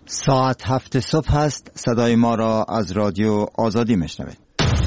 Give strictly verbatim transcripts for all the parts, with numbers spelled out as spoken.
ساعت هفت صبح است. صدای ما را از رادیو آزادی میشنوید.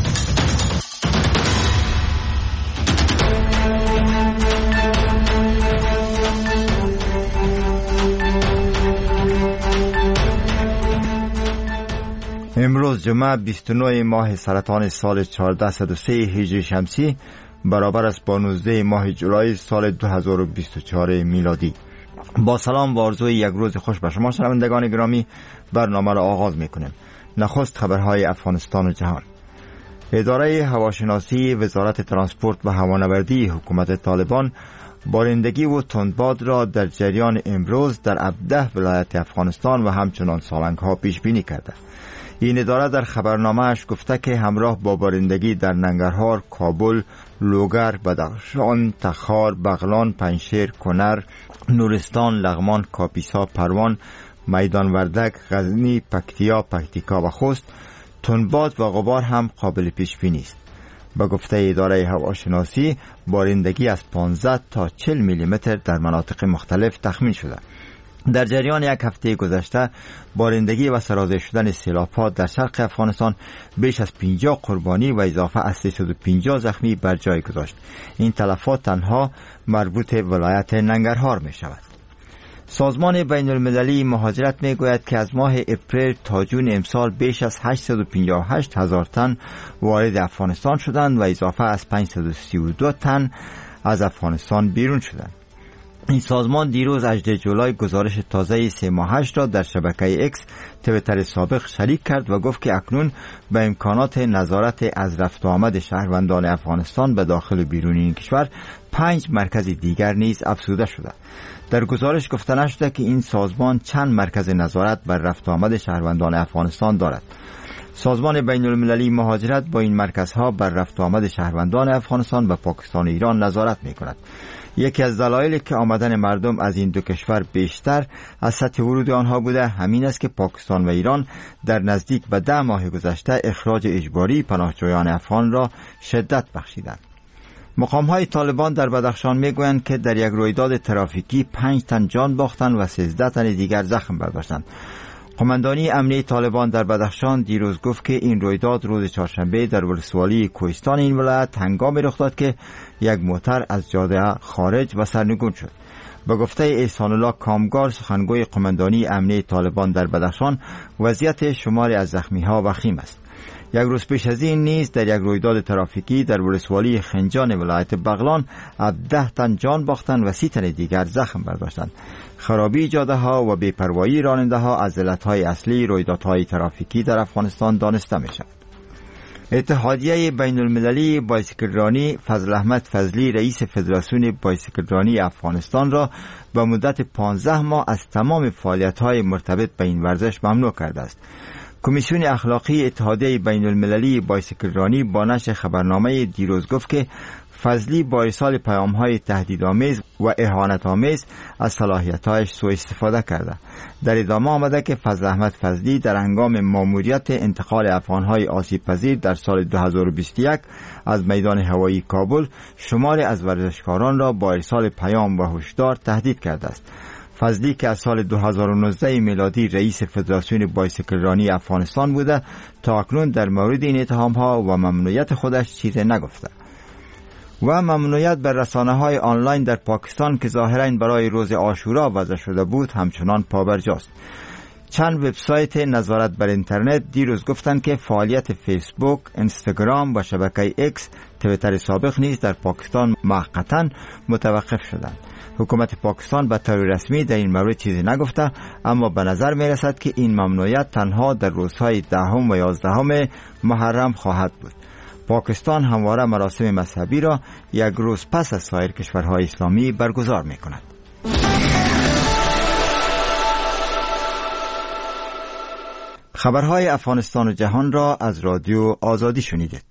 امروز جمعه بیست و نه ماه سرطان سال چهارصد و سه هجری شمسی برابر است با نوزده ماه جولای سال دو هزار و بیست و چهار میلادی. با سلام و آرزوی یک روز خوش به شما شنوندگان گرامی، برنامه را آغاز میکنیم. نخست خبرهای افغانستان و جهان. اداره هواشناسی وزارت ترانسپورت و هوانوردی حکومت طالبان بارندگی و تندباد را در جریان امروز در هفده ولایت افغانستان و همچنان سالنگ ها پیش بینی کرده. این اداره در خبرنامه‌اش گفته که همراه با بارندگی در ننگرهار، کابل، لوگر، بدخشان، تخار، بغلان، پنجشیر، کنر، نورستان، لغمان، کاپیسا، پروان، میدان وردک، غزنی، پکتیا، پکتیکا و خوست تندباد و غبار هم قابل پیش بینی است. به گفته اداره هواشناسی بارندگی از پانزده تا چهل میلی متر در مناطق مختلف تخمین شده. در جریان یک هفته گذشته بارندگی و سرازیر شدن سیلاب‌ها در شرق افغانستان بیش از پنجاه قربانی و اضافه از سیصد و پنجاه زخمی بر جای گذاشت. این تلفات تنها مربوط ولایت ننگرهار می شود. سازمان بین المللی مهاجرت می گوید که از ماه اپریل تا جون امسال بیش از هشتصد و پنجاه و هشت هزار تن وارد افغانستان شدند و اضافه از پانصد و سی و دو تن از افغانستان بیرون شدند. این سازمان دیروز هجدهم جولای گزارش تازه سه ماهش را در شبکه اکس تویتر سابق شریک کرد و گفت که اکنون به امکانات نظارت از رفت و آمد شهروندان افغانستان به داخل و بیرون این کشور پنج مرکز دیگر نیز افزوده شده. در گزارش گفته نشده که این سازمان چند مرکز نظارت بر رفت و آمد شهروندان افغانستان دارد. سازمان بین المللی مهاجرت با این مرکزها بر رفت و آمد شهروندان افغانستان و پاکستان و ایران نظارت می کند. یکی از دلایلی که آمدن مردم از این دو کشور بیشتر از سطح ورود آنها بوده همین است که پاکستان و ایران در نزدیک به ده ماه گذشته اخراج اجباری پناهجویان افغان را شدت بخشیدند. مقام‌های طالبان در بدخشان میگویند که در یک رویداد ترافیکی پنج تن جان باختند و سیزده تن دیگر زخم برداشتند. قماندانی امنیه طالبان در بدخشان دیروز گفت که این رویداد روز چهارشنبه در ولسوالی کوهستان این ولایت هنگامی رخ داد که یک موتر از جاده خارج و سرنگون شد. به گفته احسان الله کامگار سخنگوی قماندانی امنیه طالبان در بدخشان، وضعیت شماری از زخمی‌ها وخیم است. یک روز پیش از این نیز در یک رویداد ترافیکی در ولسوالی خنجان ولایت بغلان هفده تن جان باختند و سی تن دیگر زخم برداشتند. خرابی جاده ها و بی‌پروایی راننده ها از علتهای اصلی رویدادهای ترافیکی در افغانستان دانسته می شود. اتحادیه بین المللی بایسکل رانی فضل احمد فضلی رئیس فدراسیون بایسکل رانی افغانستان را به مدت پانزده ماه از تمام فعالیت‌های مرتبط به این ورزش ممنوع کرده است. کمیسیون اخلاقی اتحادیه بین المللی بایسکل رانی با نشر خبرنامه دیروز گفت که فضلی با ارسال پیام‌های تهدیدآمیز و اهانت‌آمیز از صلاحیت‌هایش سوء استفاده کرده. در ادامه آمده که فضل احمد فضلی در هنگام ماموریت انتقال افغان‌های آسیب‌پذیر در سال دو هزار و بیست و یک از میدان هوایی کابل شماری از ورزشکاران را با ارسال پیام و هشدار تهدید کرده است. فضلی که از سال دو هزار و نوزده میلادی رئیس فدراسیون بایسکل رانی افغانستان بوده تا اکنون در مورد این اتهام‌ها و ممنوعیت خودش چیزی نگفته. و ممنوعیت بر رسانه‌های آنلاین در پاکستان که ظاهراً برای روز عاشورا وضع شده بود همچنان پابرجاست. چند وبسایت نظارت بر اینترنت دیروز گفتند که فعالیت فیسبوک، اینستاگرام و شبکه اکس تویتر سابق نیز در پاکستان موقتاً متوقف شدند. حکومت پاکستان به طور رسمی در این مورد چیزی نگفته، اما به نظر می رسد که این ممنوعیت تنها در روزهای دهم و یازدهم محرم خواهد بود. پاکستان همواره مراسم مذهبی را یک روز پس از سایر کشورهای اسلامی برگزار می کند. خبرهای افغانستان و جهان را از رادیو آزادی شنیدید.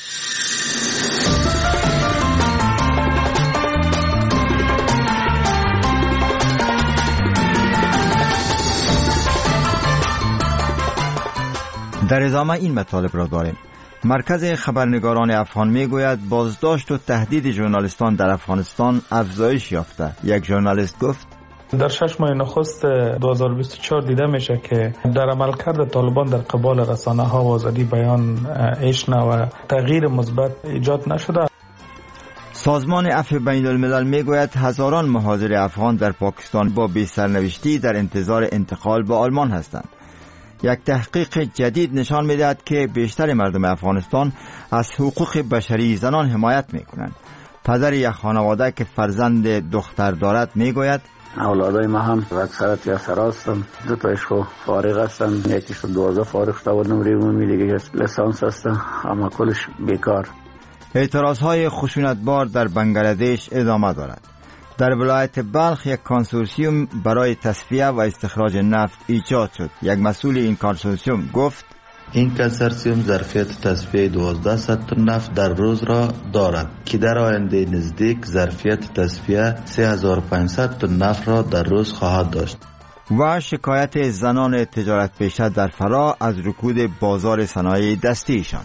در ادامه این مطالب را داریم. مرکز خبرنگاران افغان میگوید بازداشت و تهدید ژورنالیستان در افغانستان افزایش یافته. یک ژورنالیست گفت: در شش ماه نخست دو هزار و بیست و چهار دیده میشه که در عملکرد طالبان در قبال رسانه ها و آزادی بیان هیچ نوع تغییر مثبت ایجاد نشده. سازمان عفو بین الملل میگوید هزاران مهاجر افغان در پاکستان با بی سرنوشتی در انتظار انتقال به آلمان هستند. یک تحقیق جدید نشان میدهد که بیشتر مردم افغانستان از حقوق بشری زنان حمایت میکنند. پدر یک خانواده که فرزند دختر دارد میگوید اولادای ما هم اکثرت یا سراستن، دو تایش خو فارغ هستن، یکیش دوازده فارغ شده و نمره عمومی دیگه لیسانس هستن، اما کلش بیکار. اعتراضهای خشونتبار در بنگلادش ادامه دارد. در ولایت بلخ یک کنسورسیوم برای تصفیه و استخراج نفت ایجاد شد. یک مسئول این کنسورسیوم گفت این کنسورسیوم ظرفیت تصفیه دوازده صد تن نفت در روز را دارد که در آینده نزدیک ظرفیت تصفیه سه هزار و پانصد تن نفت را در روز خواهد داشت. و شکایت زنان تجارت پیشه در فرا از رکود بازار صنایع دستیشان.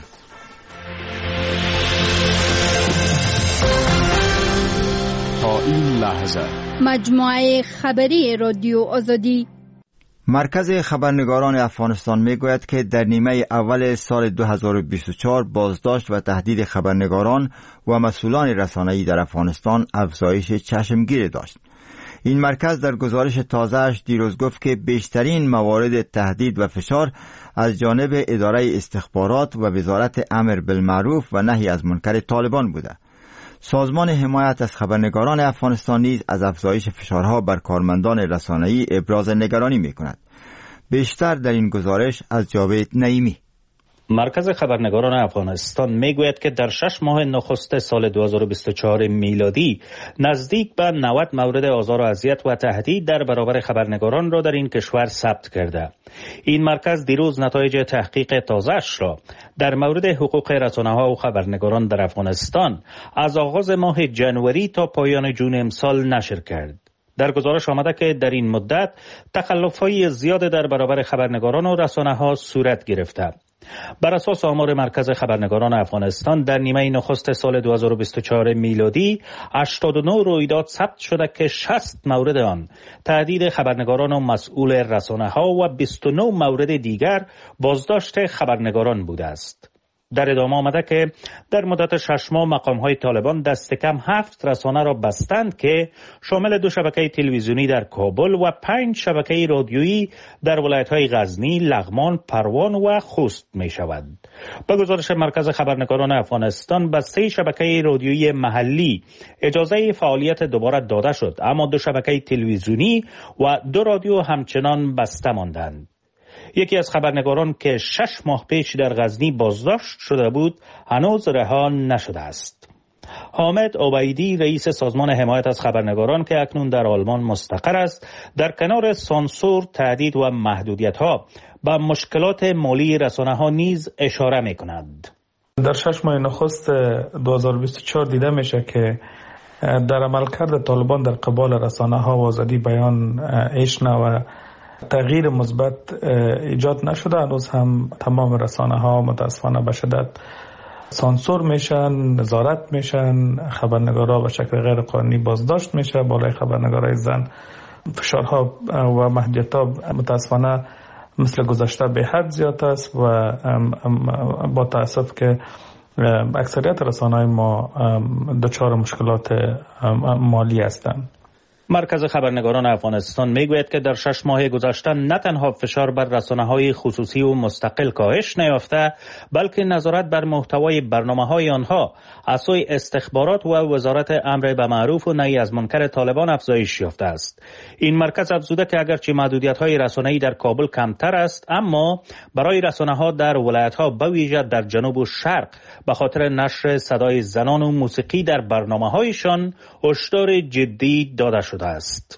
تا این لحظه مجموعه خبری رادیو آزادی. مرکز خبرنگاران افغانستان میگوید که در نیمه اول سال دو هزار و بیست و چهار بازداشت و تهدید خبرنگاران و مسئولان رسانه‌ای در افغانستان افزایش چشمگیر داشت. این مرکز در گزارش تازه‌اش دیروز گفت که بیشترین موارد تهدید و فشار از جانب اداره استخبارات و وزارت امر بالمعروف و نهی از منکر طالبان بوده. سازمان حمایت از خبرنگاران افغانستان نیز از افزایش فشارها بر کارمندان رسانه‌ای ابراز نگرانی می‌کند. بیشتر در این گزارش از جاوید نعیمی. مرکز خبرنگاران افغانستان میگوید که در شش ماه نخست سال دو هزار و بیست و چهار میلادی نزدیک به نود مورد آزار و اذیت و تهدید در برابر خبرنگاران را در این کشور ثبت کرده. این مرکز دیروز نتایج تحقیق تازه‌اش را در مورد حقوق رسانه‌ها و خبرنگاران در افغانستان از آغاز ماه جنوری تا پایان جون امسال نشر کرد. در گزارش آمده که در این مدت تخلف‌های زیاد در برابر خبرنگاران و رسانه‌ها صورت گرفته. بر اساس آمار مرکز خبرنگاران افغانستان در نیمه نخست سال دو هزار و بیست و چهار میلادی هشتاد و نه رویداد ثبت شده که شصت مورد آن تهدید خبرنگاران و مسئول رسانه‌ها و بیست و نه مورد دیگر بازداشت خبرنگاران بوده است. در ادامه آمده که در مدت شش ماه مقام‌های طالبان دست کم هفت رسانه را بستند که شامل دو شبکه تلویزیونی در کابل و پنج شبکه رادیویی در ولایت‌های غزنی، لغمان، پروان و خوست می‌شود. به گزارش مرکز خبرنگاران افغانستان به سه شبکه رادیویی محلی اجازه فعالیت دوباره داده شد، اما دو شبکه تلویزیونی و دو رادیو همچنان بسته ماندند. یکی از خبرنگاران که شش ماه پیش در غزنی بازداشت شده بود هنوز رها نشده است. حامد عبیدی رئیس سازمان حمایت از خبرنگاران که اکنون در آلمان مستقر است در کنار سانسور، تهدید و محدودیت‌ها به مشکلات مالی رسانه‌ها نیز اشاره می‌کند. در شش ماه نخست دو هزار و بیست و چهار دیده میشه که در عملکرد طالبان در قبال رسانه‌ها و آزادی بیان هیچ نوع تغییر مثبت ایجاد نشده. هنوز هم تمام رسانه ها متاسفانه به شدت سانسور میشن، نظارت میشن، خبرنگارا به شکل غیر قانونی بازداشت میشه، بالای خبرنگارای زن فشارها و محدودیت‌ها متاسفانه مثل گذشته به حد زیاد است و با تأسف که اکثریت رسانه‌های ما دچار مشکلات مالی هستند. مرکز خبرنگاران افغانستان میگوید که در شش ماه گذشته نه تنها فشار بر رسانه‌های خصوصی و مستقل کاهش نیافته، بلکه نظارت بر محتوای برنامه‌های آنها از سوی استخبارات و وزارت امر به معروف و نهی از منکر طالبان افزایش یافته است. این مرکز افزوده که اگرچه محدودیت‌های رسانه‌ای در کابل کمتر است، اما برای رسانه‌ها در ولایت‌ها به ویژه در جنوب و شرق به خاطر نشر صدای زنان و موسیقی در برنامه‌هایشان هشدار جدی داده شده است.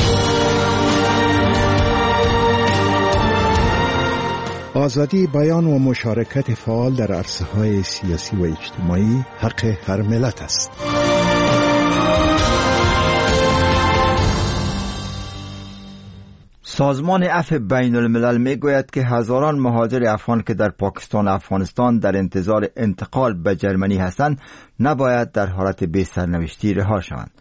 آزادی بیان و مشارکت فعال در عرصه‌های سیاسی و اجتماعی حق هر ملت است. سازمان عفو بین الملل می گوید که هزاران مهاجر افغان که در پاکستان و افغانستان در انتظار انتقال به جرمنی هستند نباید در حالت بی سرنوشتی رها شوند.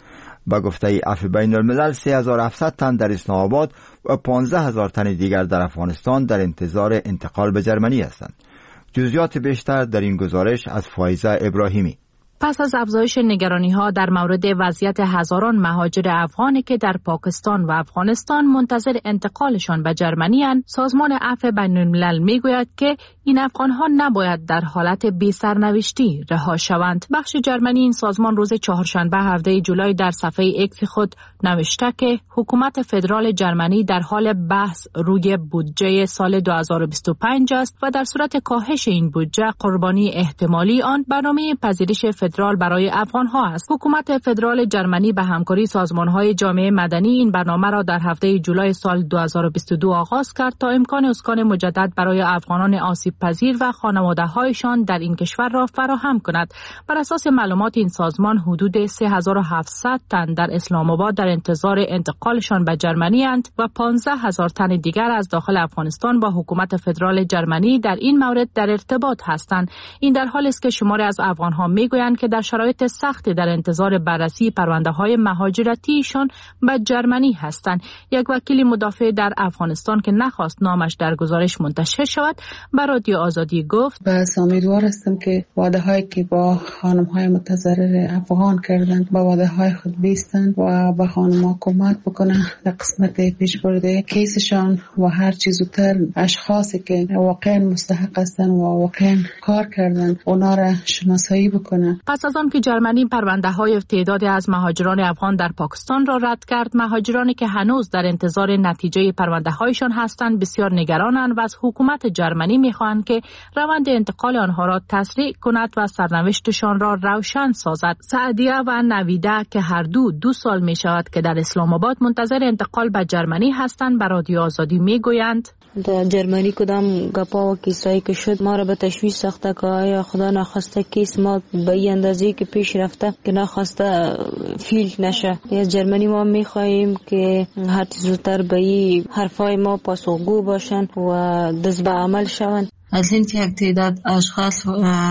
با گفته عفو بین الملل سه هزار و هفتصد تن در اسلام آباد و پانزده هزار تن دیگر در افغانستان در انتظار انتقال به جرمنی هستند. جزئیات بیشتر در این گزارش از فایزه ابراهیمی. پس از افزایش نگرانی‌ها در مورد وضعیت هزاران مهاجر افغانی که در پاکستان و افغانستان منتظر انتقالشان به جرمنی اند، سازمان عفو بین الملل میگوید که این افغان‌ها نباید در حالت بی سرنوشتی رها شوند. بخش جرمنی این سازمان روز چهارشنبه هفدهم جولای در صفحه ایکس خود نوشته که حکومت فدرال جرمنی در حال بحث روی بودجه سال دو هزار و بیست و پنج است و در صورت کاهش این بودجه قربانی احتمالی آن برنامه پذیرش فدرال برای افغان‌ها است. حکومت فدرال جرمنی به همکاری سازمان‌های جامعه مدنی این برنامه را در هفته جولای سال دو هزار و بیست و دو آغاز کرد تا امکان اسکان مجدد برای افغانان آسیب پذیر و خانواده‌هایشان در این کشور را فراهم کند. بر اساس معلومات این سازمان حدود سه هزار و هفتصد تن در اسلام آباد در انتظار انتقالشان به جرمنی اند و پانزده هزار تن دیگر از داخل افغانستان با حکومت فدرال جرمنی در این مورد در ارتباط هستند. این در حالی است که شماری از افغان‌ها میگویند که در شرایط سختی در انتظار بررسی پرونده‌های مهاجرتیشان به جرمنی هستند. یک وکیل مدافع در افغانستان که نخواست نامش در گزارش منتشر شود به رادیو آزادی گفت: بس امیدوار هستم که وعده‌هایی که با خانم‌های متضرر افغان کردند با وعده‌های خود بیستند و به خانم‌ها کمک بکنن در قسمت پیشبرد کیسشان و هر چیز زودتر اشخاصی که واقعا مستحق هستند و واقعا کار کردند اونا را شناسایی بکنن. پس از آن که جرمنی پرونده‌های تعدادی از مهاجران افغان در پاکستان را رد کرد، مهاجرانی که هنوز در انتظار نتیجه پرونده‌هایشان هستند بسیار نگرانند و از حکومت جرمنی می‌خواهند که روند انتقال آنها را تسریع کند و سرنوشتشان را روشن سازد. سعدیه و نویده که هر دو دو سال می‌شود که در اسلام آباد منتظر انتقال به جرمنی هستند به رادیو آزادی میگویند: در جرمنی کدام گپا و کیسایی که شد ما را به تشویش ساخته که آیا خدا نخواسته کیس ما به این اندازه‌ای که پیش رفته که نخواسته فیل نشه. از جرمنی ما میخواهیم که هر چیز زودتر به این حرفای ما پاسخگو باشن و دست به عمل شوند. از این که یک تعداد اشخاص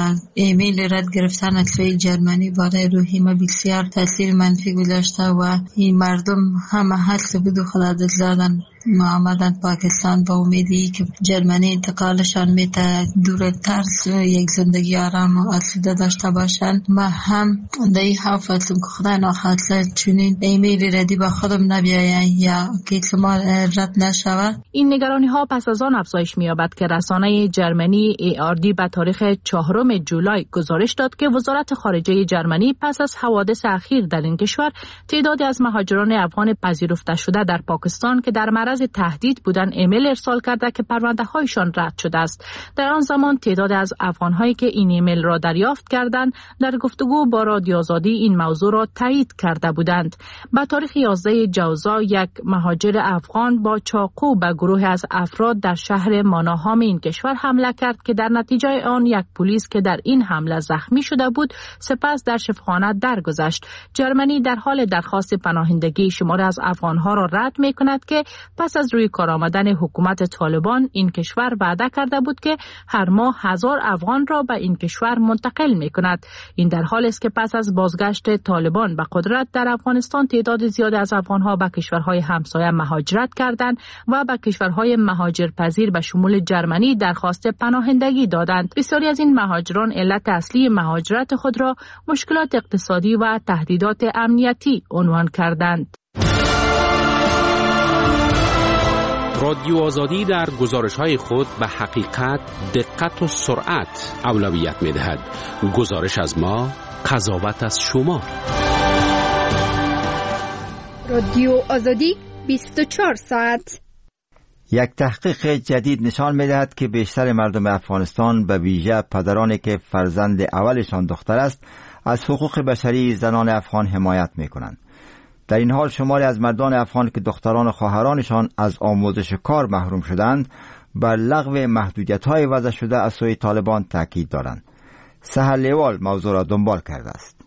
ایمیل رد گرفتن از سوی جرمنی بالای روحی ما بسیار تاثیر منفی گذاشته و این مردم همه حس بود و خدا دادن ما آمدن پاکستان با امیدی که جرمنی انتقالشان میته دور ترس و یک زندگی آرام و آسوده داشته باشند. ما هم در این حرف هستم که خدا ناخواسته چنین ایمیل ردی با خودم نبیاین یا که ما رد نشود. این نگرانی ها پس از آن افزایش می‌یابد که رسانه جرمنی ای آر دی به تاریخ چهارم جولای گزارش داد که وزارت خارجه جرمنی پس از حوادث اخیر در این کشور تعدادی از مهاجران افغان پذیرفته شده در پاکستان که در معرض تهدید بودن ایمیل ارسال کرده که پرونده هایشان رد شده است. در آن زمان تعداد از افغان هایی که این ایمیل را دریافت کردند در گفتگو با رادیو آزادی این موضوع را تایید کرده بودند. به تاریخ یازده جوزا یک مهاجر افغان با چاقو به گروه از افراد در شهر ماناهام این کشور حمله کرد که در نتیجه آن یک پلیس که در این حمله زخمی شده بود سپس در شفاخانه درگذشت. جرمنی در حال درخواست پناهندگی شماری از افغان ها را رد می کند که پس از روی کار آمدن حکومت طالبان این کشور وعده کرده بود که هر ماه هزار افغان را به این کشور منتقل می کند. این در حالی است که پس از بازگشت طالبان به قدرت در افغانستان تعداد زیادی از افغان ها به کشورهای همسایه مهاجرت کردند و به کشورهای مهاجرپذیر به شمول جرمنی درخواست پناهندگی دادند. بسیاری از این مهاجران علت اصلی مهاجرت خود را مشکلات اقتصادی و تهدیدات امنیتی عنوان کردند. رادیو آزادی در گزارش‌های خود به حقیقت، دقت و سرعت اولویت می‌دهد. گزارش از ما، قضاوت از شما. رادیو آزادی بیست و چهار ساعت. یک تحقیق جدید نشان می‌دهد که بیشتر مردم افغانستان به ویژه پدرانی که فرزند اولشان دختر است از حقوق بشری زنان افغان حمایت می‌کنند. در این حال شماری از مردان افغان که دختران و خواهرانشان از آموزش کار محروم شدند بر لغو محدودیت‌های وضع شده از سوی طالبان تاکید دارند. سحر لیوال موضوع را دنبال کرده است.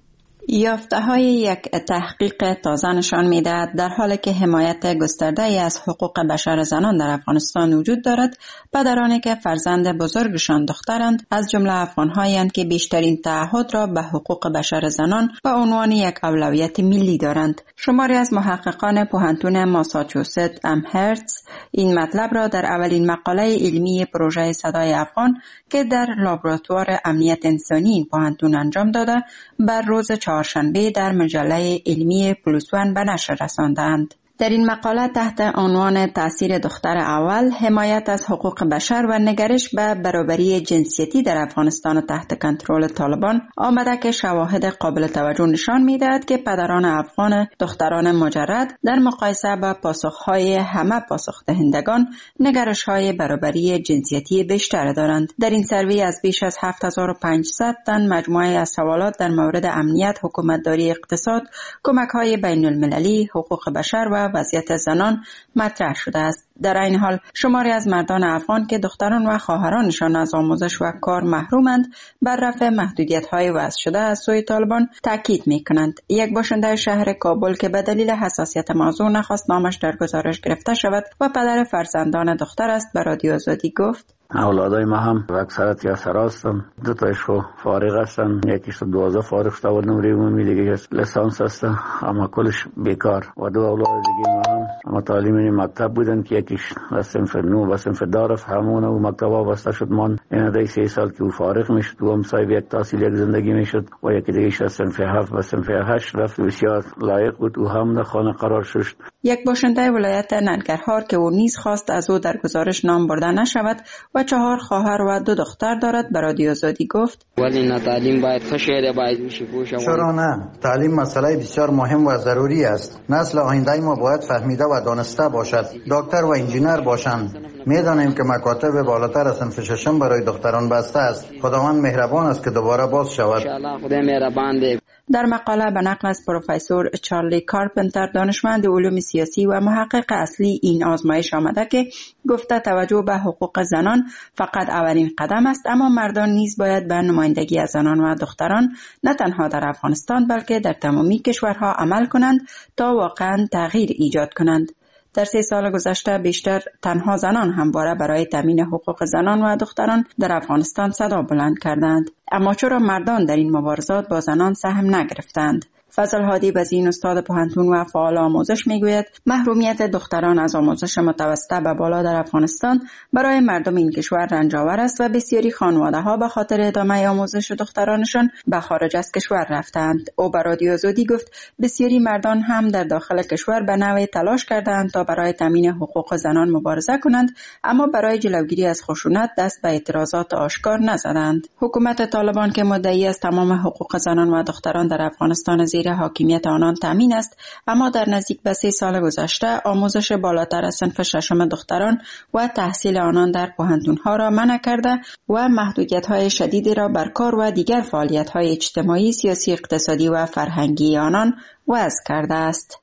یافته‌های یک تحقیق تازه نشان می‌دهد در حالی که حمایت گسترده‌ای از حقوق بشر زنان در افغانستان وجود دارد، پدرانی که فرزند بزرگشان دخترند از جمله افغان‌هایند که بیشترین تعهد را به حقوق بشر زنان به عنوان یک اولویت ملی دارند. شماری از محققان پوهنتون ماساچوست امهرتز این مطلب را در اولین مقاله علمی پروژه صدای افغان که در لابراتوار امنیت انسانی این پوهنتون انجام داده بر روز چهارشنبه در مجله علمی پلوس وان به نشر رساندند. در این مقاله تحت عنوان تأثیر دختر اول، حمایت از حقوق بشر و نگرش به برابری جنسیتی در افغانستان تحت کنترل طالبان آمده که شواهد قابل توجه نشان می‌دهد که پدران افغان دختران مجرد در مقایسه با پاسخ‌های همه پاسخ دهندگان نگرش‌های برابری جنسیتی بیشتر دارند. در این سروی از بیش از هفت هزار و پانصد تن مجموعه از سوالات در مورد امنیت، حکومتداری، اقتصاد، کمک‌های بین‌المللی، حقوق بشر و وضعیت زنان مطرح شده است. در این حال شماری از مردان افغان که دختران و خواهرانشان از آموزش و کار محرومند بر رفع محدودیت‌های وضع شده از سوی طالبان تاکید می‌کنند. یک باشنده شهر کابل که به دلیل حساسیت موضوع نخواست نامش در گزارش گرفته شود و پدر فرزندان دختر است به رادیو آزادی گفت: اولادای ما هم و اکثرت یا سراستم دو تایشو فارغ هستن، یکیش تو دوازده فارغ شده و نمریمون دیگه لسانس هست، اما کلش بیکار. و دو اولاد دیگه ما هم اما تعلیم مکتب بودن که یکیش صنف نو و صنف دارف همونه و مکتب وابسته شد. من این دیگه سه سال که او فارغ میشد و هم صاحب یک تحصیل یک زندگی میشد و یکی دیگه از صنف هفت و صنف هشت رفت، بسیار لایق بود و هم در خانه قرار شد. یک باشنده ولایت ننگرهار که او نیز خواست از او در گزارش نام برده نشود و چهار خواهر و دو دختر دارد به رادیو آزادی گفت: ولی نه تعلیم باید خشیره باید میشه پوشه. چرا نه؟ تعلیم مسئله بسیار مهم و ضروری است. نسل آینده ما باید فهمیده و دانسته باشد. دکتر و انجینر باشند. میدانیم که مکاتب بالاتر از صنف ششم برای دختران بسته است. خداوند مهربان است که دوباره باز شود. ان شاء الله خدا مهربان دی. در مقاله به نقل از پروفسور چارلی کارپنتر دانشمند علوم سیاسی و محقق اصلی این آزمایش آمده که گفته توجه به حقوق زنان فقط اولین قدم است، اما مردان نیز باید به نمایندگی از زنان و دختران نه تنها در افغانستان بلکه در تمامی کشورها عمل کنند تا واقعا تغییر ایجاد کنند. در سه سال گذشته بیشتر تنها زنان همواره برای تامین حقوق زنان و دختران در افغانستان صدا بلند کردند، اما چرا مردان در این مبارزات با زنان سهم نگرفتند؟ فضل هادی بزین استاد پوهنتون و فعال آموزش میگوید محرومیت دختران از آموزش متوسطه به بالا در افغانستان برای مردم این کشور رنجاور است و بسیاری خانواده ها به خاطر ادامه آموزش دخترانشان به خارج از کشور رفتند. او به رادیو آزادی گفت بسیاری مردان هم در داخل کشور به نوعی تلاش کردند تا برای تامین حقوق زنان مبارزه کنند، اما برای جلوگیری از خشونت دست به اعتراضات آشکار نزدند. حکومت طالبان که مدعی است تمام حقوق زنان و دختران در افغانستان زیر حاکمیت آنان تامین است، اما در نزدیک به سه سال گذشته آموزش بالاتر از صنف ششم دختران و تحصیل آنان در پوهنتون‌ها را منع کرده و محدودیت‌های شدیدی را بر کار و دیگر فعالیت‌های اجتماعی، سیاسی، اقتصادی و فرهنگی آنان وضع کرده است.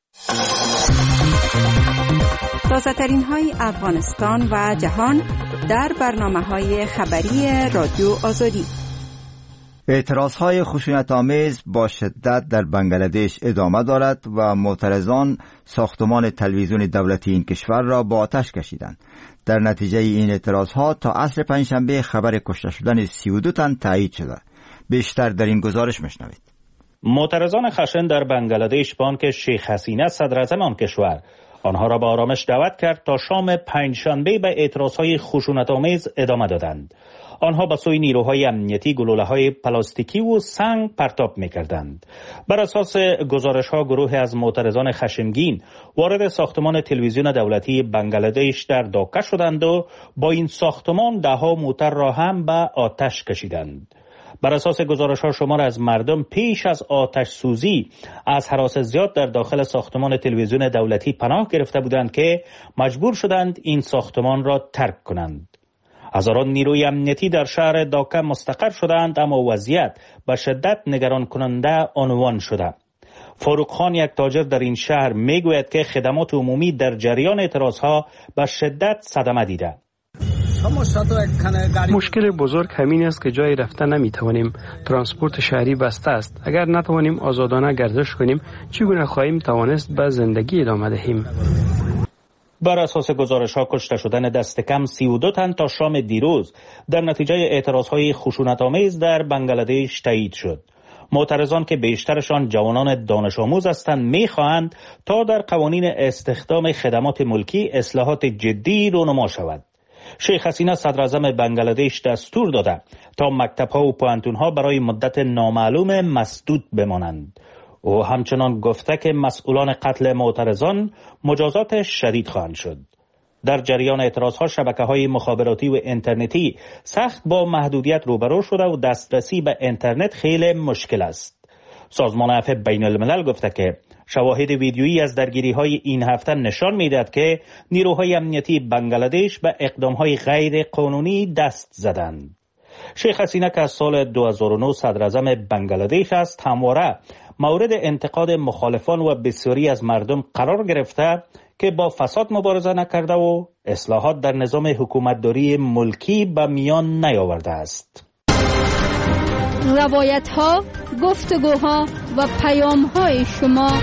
تازه‌ترین های افغانستان و جهان در برنامه‌های خبری رادیو آزادی. اعتراضهای خشونت‌آمیز با شدت در بنگلادش ادامه دارد و معترضان ساختمان تلویزیون دولتی این کشور را با آتش کشیدند. در نتیجه این اعتراضها تا عصر پنجشنبه خبر کشته شدن سی و دو تن تایید شده. بیشتر در این گزارش میشنوید. معترضان خشن در بنگلادش بانک شیخ حسینه صدراعظم آن کشور آنها را با آرامش دعوت کرد تا شام پنجشنبه به اعتراضهای خشونت‌آمیز ادامه دادند. آنها به سوی نیروهای امنیتی گلوله‌های پلاستیکی و سنگ پرتاب می‌کردند. بر اساس گزارش‌ها گروه از معترضان خشمگین وارد ساختمان تلویزیون دولتی بنگلادش در داکا شدند و با این ساختمان ده‌ها موتر را هم به آتش کشیدند. بر اساس گزارش‌ها شمار از مردم پیش از آتش سوزی از هراس زیاد در داخل ساختمان تلویزیون دولتی پناه گرفته بودند که مجبور شدند این ساختمان را ترک کنند. هزاران نیروی امنیتی در شهر داکا مستقر شدند، اما وضعیت به شدت نگران کننده عنوان شده. فاروق خان، یک تاجر در این شهر، میگوید که خدمات عمومی در جریان اعتراضها به شدت صدمه دیده. مشکل بزرگ همین است که جای رفتن نمیتوانیم. ترانسپورت شهری بسته است. اگر نتوانیم آزادانه گردش کنیم چگونه خواهیم توانست به زندگی ادامه دهیم؟ بر اساس گزارش ها کشته شدن دست کم سی و دو تن تا شام دیروز در نتیجه اعتراض های خشونت آمیز در بنگلادش تایید شد. معترضان که بیشترشان جوانان دانش آموز هستند می‌خواهند تا در قوانین استخدام خدمات ملکی اصلاحات جدی رونما شود. شیخ حسینه صدر اعظم بنگلادش دستور داده تا مکتب‌ها و پوهنتون‌ها برای مدت نامعلوم مسدود بمانند. او همچنان گفته که مسئولان قتل معترضان مجازات شدید خواهند شد. در جریان اعتراضها شبکه‌های مخابراتی و اینترنتی سخت با محدودیت روبرو شده و دسترسی به اینترنت خیلی مشکل است. سازمان عفو بین الملل گفته که شواهد ویدیویی از درگیری‌های این هفته نشان می‌دهد که نیروهای امنیتی بنگلادش به اقدام‌های غیر قانونی دست زدند. شیخ حسینه که از سال دو هزار و نه صدر اعظم بنگلادش است همواره مورد انتقاد مخالفان و بسیاری از مردم قرار گرفته که با فساد مبارزه نکرده و اصلاحات در نظام حکومتداری ملکی به میان نیاورده است. روایت ها، گفتگوها و پیام های شما.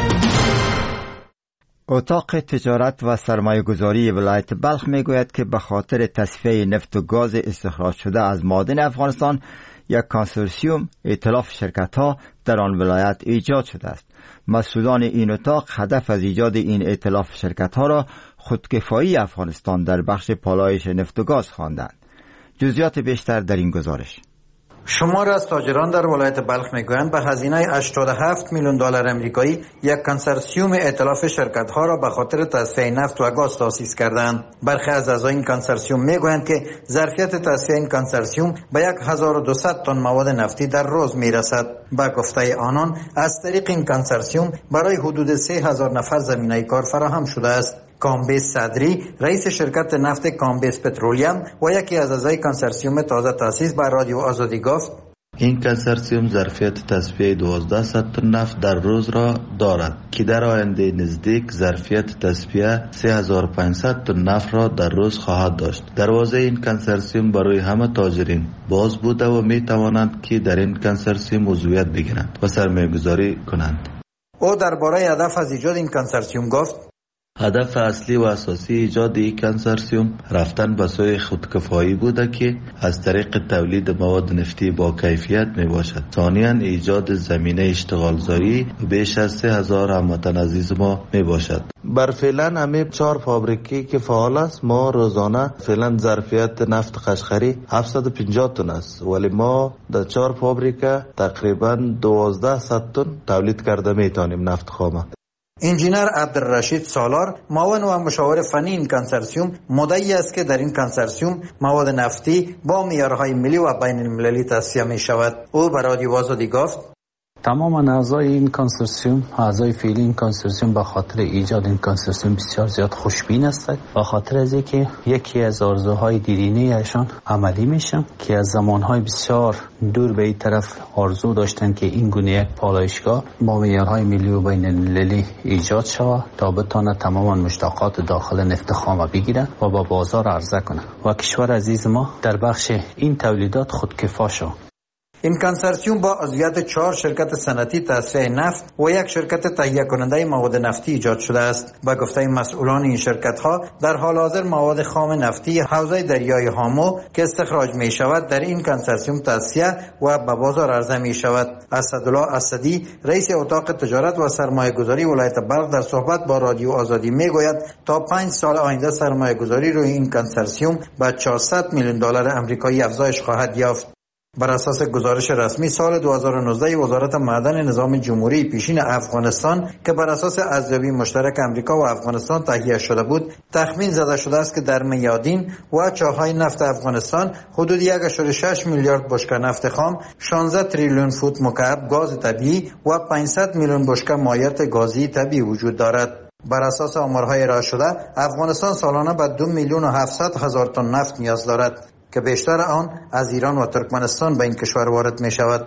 اتاق تجارت و سرمایه گذاری ولایت بلخ می گوید که به خاطر تصفیه نفت و گاز استخراج شده از معادن افغانستان یک کنسورسیوم ائتلاف شرکت ها در آن ولایت ایجاد شده است. مسئولان این اتاق هدف از ایجاد این ائتلاف شرکت ها را خودکفایی افغانستان در بخش پالایش نفت و گاز خواندند. جزئیات بیشتر در این گزارش. شمار از تاجران در ولایت بلخ میگویند به هزینه هشتاد و هفت میلیون دلار آمریکایی یک کنسورسیوم ائتلاف شرکت ها را به خاطر تصفیه نفت و گاز تأسیس کردند. برخی از اعضای این کنسورسیوم میگویند که ظرفیت تصفیه این کنسورسیوم به هزار و دویست تن مواد نفتی در روز میرسد. با گفته آنان از طریق این کنسورسیوم برای حدود سه هزار نفر زمینه کار فراهم شده است. کامبیس صدری رئیس شرکت نفت کامبیس پترولیم و یکی از اعضای کنسورسیوم تازه تأسیس بر رادیو آزادی گفت این کنسورسیوم ظرفیت تصفیه دوازده صد تن نفت در روز را دارد که در آینده نزدیک ظرفیت تصفیه سه هزار و پانصد تن نفت را در روز خواهد داشت. دروازه این کنسورسیوم برای همه تاجرین باز بوده و می توانند که در این کنسورسیوم عضویت بگیرند و سرمایه گذاری کنند. او درباره هدف از ایجاد این کنسورسیوم گفت هدف اصلی و اساسی ایجاد این کنسورسیوم رفتن به سوی خودکفایی بوده که از طریق تولید مواد نفتی با کیفیت می باشد. ثانیاً ایجاد زمینه اشتغالزایی بیش از سه هزار هموطن عزیز ما می باشد. بر فعلا همه چهار فابریکی که فعال است ما روزانه فعلا ظرفیت نفت قشقری هفتصد و پنجاه تن است، ولی ما در چهار فابریکه تقریبا دوازده صد تن تولید کرده می توانیم نفت خام. انجینر عبدالرشید سالار معاون و مشاور فنی این کنسورسیوم مدعی است که در این کنسورسیوم مواد نفتی با معیارهای ملی و بین المللی تصفیه می شود. او به رادیو آزادی گفت تمام اعضای این کنسورسیوم، اعضای فعلی این کنسورسیوم به خاطر ایجاد این کنسورسیوم بسیار زیاد خوشبین هستند، به خاطر از اینکه یکی از آرزوهای دیرینه ایشان عملی میشن که از زمانهای بسیار دور به این طرف آرزو داشتن که این گونه یک پالایشگاه با معیارهای ملی و بین المللی ایجاد شود تا بتونه تمام مشتقات داخل نفت خام بگیرن و با بازار عرضه کنه و کشور عزیز ما در بخش این تولیدات خودکفا شود. این کنسورسیوم با عضویت چهار شرکت صنعتی تصفیه نفت و یک شرکت تهیه کننده مواد نفتی ایجاد شده است. با گفته مسئولان این شرکت ها در حال حاضر مواد خام نفتی حوزه دریای هامو که استخراج می شود در این کنسورسیوم تصفیه و به بازار عرضه می شود. اسدالله اسدی رئیس اتاق تجارت و سرمایه گذاری ولایت بلخ در صحبت با رادیو آزادی می گوید تا پنج سال آینده سرمایه گذاری روی این کنسورسیوم به چهارصد میلیون دلار آمریکایی افزایش خواهد یافت. بر اساس گزارش رسمی سال دو هزار و نوزده وزارت معدن نظام جمهوری پیشین افغانستان که بر اساس ارزیابی مشترک امریکا و افغانستان تهیه شده بود، تخمین زده شده است که در میادین و چاهای نفت افغانستان حدود یک و شش میلیارد بشکه نفت خام، شانزده تریلیون فوت مکعب گاز طبیعی و پانصد میلیون بشکه مایعات گازی طبیعی وجود دارد. بر اساس آمارهای ارائه شده افغانستان سالانه به دو میلیون و هفتصد هزار تن نفت نیاز دارد که بیشتر آن از ایران و ترکمنستان به این کشور وارد می شود.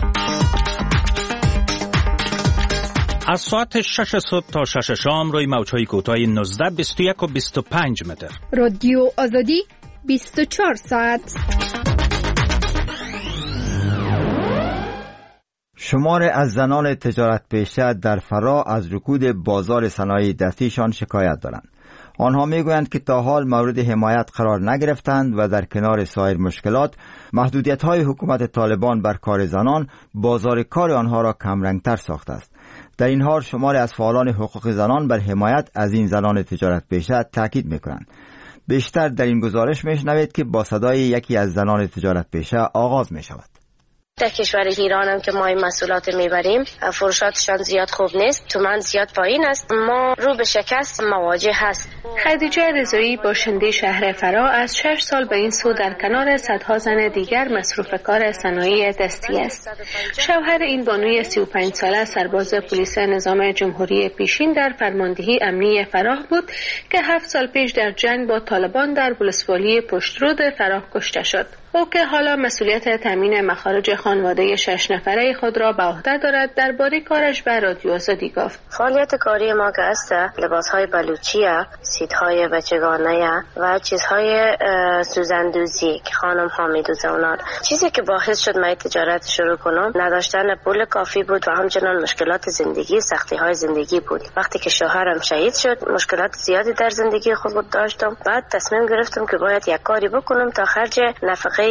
از ساعت شش صبح تا شش شام روی موج‌های کوتاه نوزده، بیست و یک و بیست و پنج متر. رادیو آزادی بیست و چهار ساعت. شمار از زنان تجارت پیشه در فرا از رکود بازار صنایع دستیشان شکایت دارند. آنها میگویند که تا حال مورد حمایت قرار نگرفتند و در کنار سایر مشکلات، محدودیت‌های حکومت طالبان بر کار زنان بازار کار آنها را کمرنگتر ساخته است. در این حال شماری از فعالان حقوق زنان بر حمایت از این زنان تجارت پیشه تاکید میکنند. بیشتر در این گزارش میشنوید که با صدای یکی از زنان تجارت پیشه آغاز میشود. در کشور ایران هم که ما این مسئولات میبریم، فروشاتشان زیاد خوب نیست، تومان زیاد پایین است، ما رو به شکست مواجه هست. خدیجه رضایی باشنده شهر فرا از شش سال به این سو در کنار صدها زن دیگر مصروف کار صنایع دستی است. شوهر این بانوی سی و پنج ساله سرباز پلیس نظام جمهوری پیشین در فرماندهی امنی فراه بود که هفت سال پیش در جنگ با طالبان در ولسوالی پشترود فراه کشته شد. او که حالا مسئولیت تامین مخارج خانواده شش نفره خود را به عهده دارد، درباره کارش به رادیو آزادی گفت. فعالیت کاری ما که است لباس‌های بلوچی، سیدهای بچگانه و چیزهای سوزندوزی که خانم ها می‌دوزند. چیزی که باعث شد من تجارت شروع کنم نداشتن پول کافی بود و همچنان مشکلات زندگی، سختی‌های زندگی بود. وقتی که شوهرم شهید شد مشکلات زیادی در زندگی خود داشتم. بعد تصمیم گرفتم که باید یک کاری بکنم تا خرج نفقه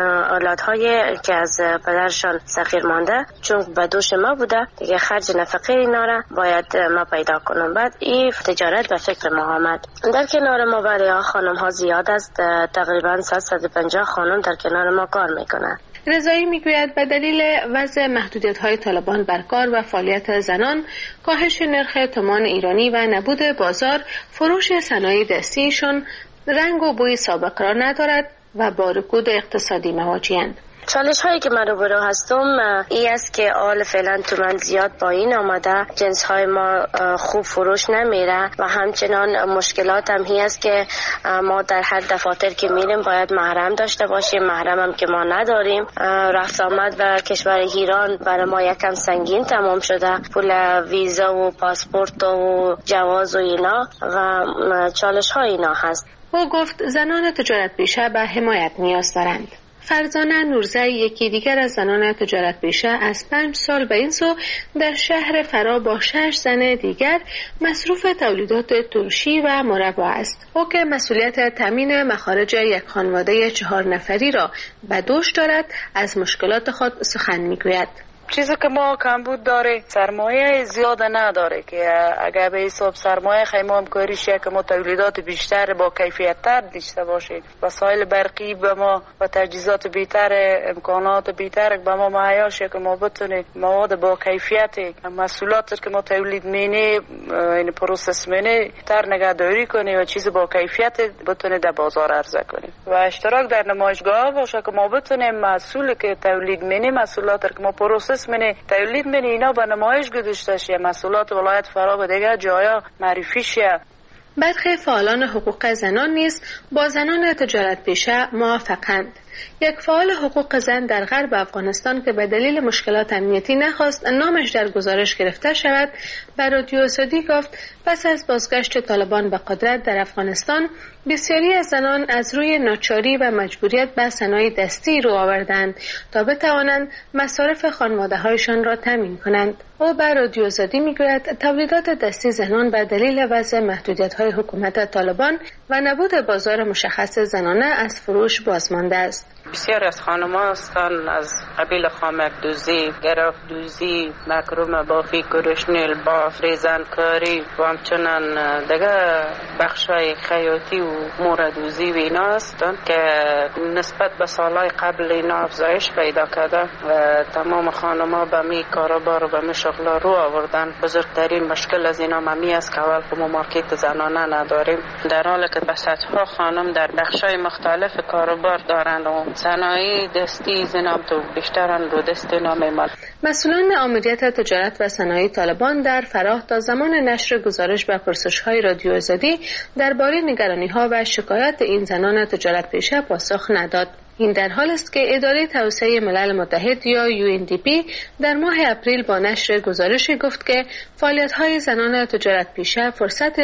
اولادهای که از پدرشان صغیر مانده، چون به دوش ما بوده دیگه، خرج نفقه اینا را باید ما پیدا کنم. بعد این تجارت به فکر ما آمد. در کنار ما برای خانم ها زیاد است، تقریبا صد و پنجاه خانم در کنار ما کار میکنه. رضایی میگوید به دلیل وضع محدودیت‌های طالبان بر کار و فعالیت زنان، کاهش نرخ تومان ایرانی و نبود بازار، فروش صنایع دستیشان رنگ و بوی سابق را ندارد و با رکود اقتصادی مواجه‌اند. چالش هایی که من روبرو هستم ای است که آل فعلا تومان زیاد پایین آمده، جنس های ما خوب فروش نمیره و همچنان مشکلات هم هی است که ما در هر دفاتر که میریم باید محرم داشته باشیم، محرم هم که ما نداریم. رفت آمد و کشور ایران برای ما یکم سنگین تمام شده، پول ویزا و پاسپورت و جواز و اینا و چالش های اینا هست. او گفت زنان تجارت پیشه به حمایت نیاز دارند. فرزانه نورزی یکی دیگر از زنان تجارت پیشه از پنج سال به این سو در شهر فرا با شش زن دیگر مصروف تولیدات ترشی و مربا است. او که مسئولیت تامین مخارج یک خانواده چهار نفری را به دوش دارد، از مشکلات خود سخن میگوید. چیزی که ما کمبود داره سرمایه زیاد نداره که اگر به حساب سرمایه خیمام کاریش که ما تولیدات بیشتر با کیفیت تر داشته باشیم، وسایل برقی به ما و تجهیزات بیشتر، امکانات بیشتر به ما مهیا شه که ما بتونیم مواد با کیفیت محصولات که ما تولید مینه این پروسس مینه تر نگهداری کنیم و چیز با کیفیت بتونه در بازار عرضه کنیم و اشتراک در نمایشگاه باشه که ما بتونیم محصول که تولید مینه، محصولات که ما پروسس منی تولید منی اینا به نمایش گذاشته شه، مسئولات ولایت فرا به دیگر جایا معرفی شه. برخی فعالان حقوق زنان نیز با زنان تجارت پیشه موافقند. یک فعال حقوق زن در غرب افغانستان که به دلیل مشکلات امنیتی نخواست نامش در گزارش گرفته شود، به رادیو آزادی گفت پس از بازگشت طالبان به قدرت در افغانستان، بسیاری از زنان از روی ناچاری و مجبوریت به صنایع دستی رو آوردند تا بتوانند مصارف خانواده‌هایشان را تامین کنند. او به رادیو آزادی میگوید تولیدات دستی زنان به دلیل وضع محدودیت‌های حکومت طالبان و نبود بازار مشخص زنانه از فروش بازمانده است. بسیار از خانم‌ها هستند از قبیل خامک دوزی، گرفت دوزی، مکروم بافی، کرشنیل باف، ریزنکاری و همچنان دیگه بخشای خیاطی و مور دوزی و اینا هستند که نسبت به سالهای قبل اینا افزایش پیدا کرده و تمام خانم‌ها به می کاروبار و به می شغل رو آوردن. بزرگترین مشکل از اینا ممی است که اول که ما مارکت زنانه نداریم، در حالی که به صدها خانم در بخشای مختلف کاروبار دارند و صنایع دستی زنام تو بیشترن رو دستی نامیمال. مسئولان آمریت تجارت و صنایع طالبان در فراه تا زمان نشر گزارش به پرسش‌های رادیو آزادی درباره نگرانی‌ها و شکایات این زنان تجارت پیشه پاسخ نداد. این در حال است که اداره توسعه ملل متحد یا یو ان دی پی در ماه اپریل با نشر گزارشی گفت که فعالیت‌های زنان تجارت پیشه فرصتی را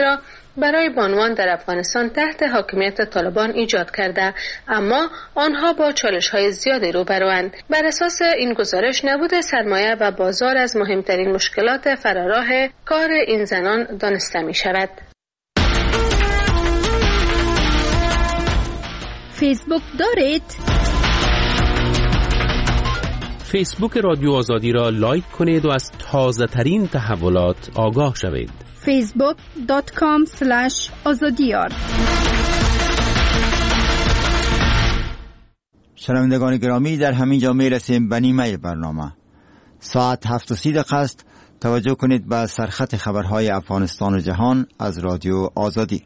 برای بانوان در افغانستان تحت حاکمیت طالبان ایجاد کرده، اما آنها با چالش‌های زیادی روبروند. بر اساس این گزارش نبود سرمایه و بازار از مهمترین مشکلات فراراه کار این زنان دانسته می شود. فیسبوک دارید؟ فیسبوک رادیو آزادی را لایک کنید و از تازه ترین تحولات آگاه شوید. فیسبوک دات کام اسلش آزادیار. شنوندگان گرامی، در همین جا می رسیم به نیمه برنامه. ساعت هفت و سی دقیقه است. توجه کنید به سرخط خبرهای افغانستان و جهان از رادیو آزادی.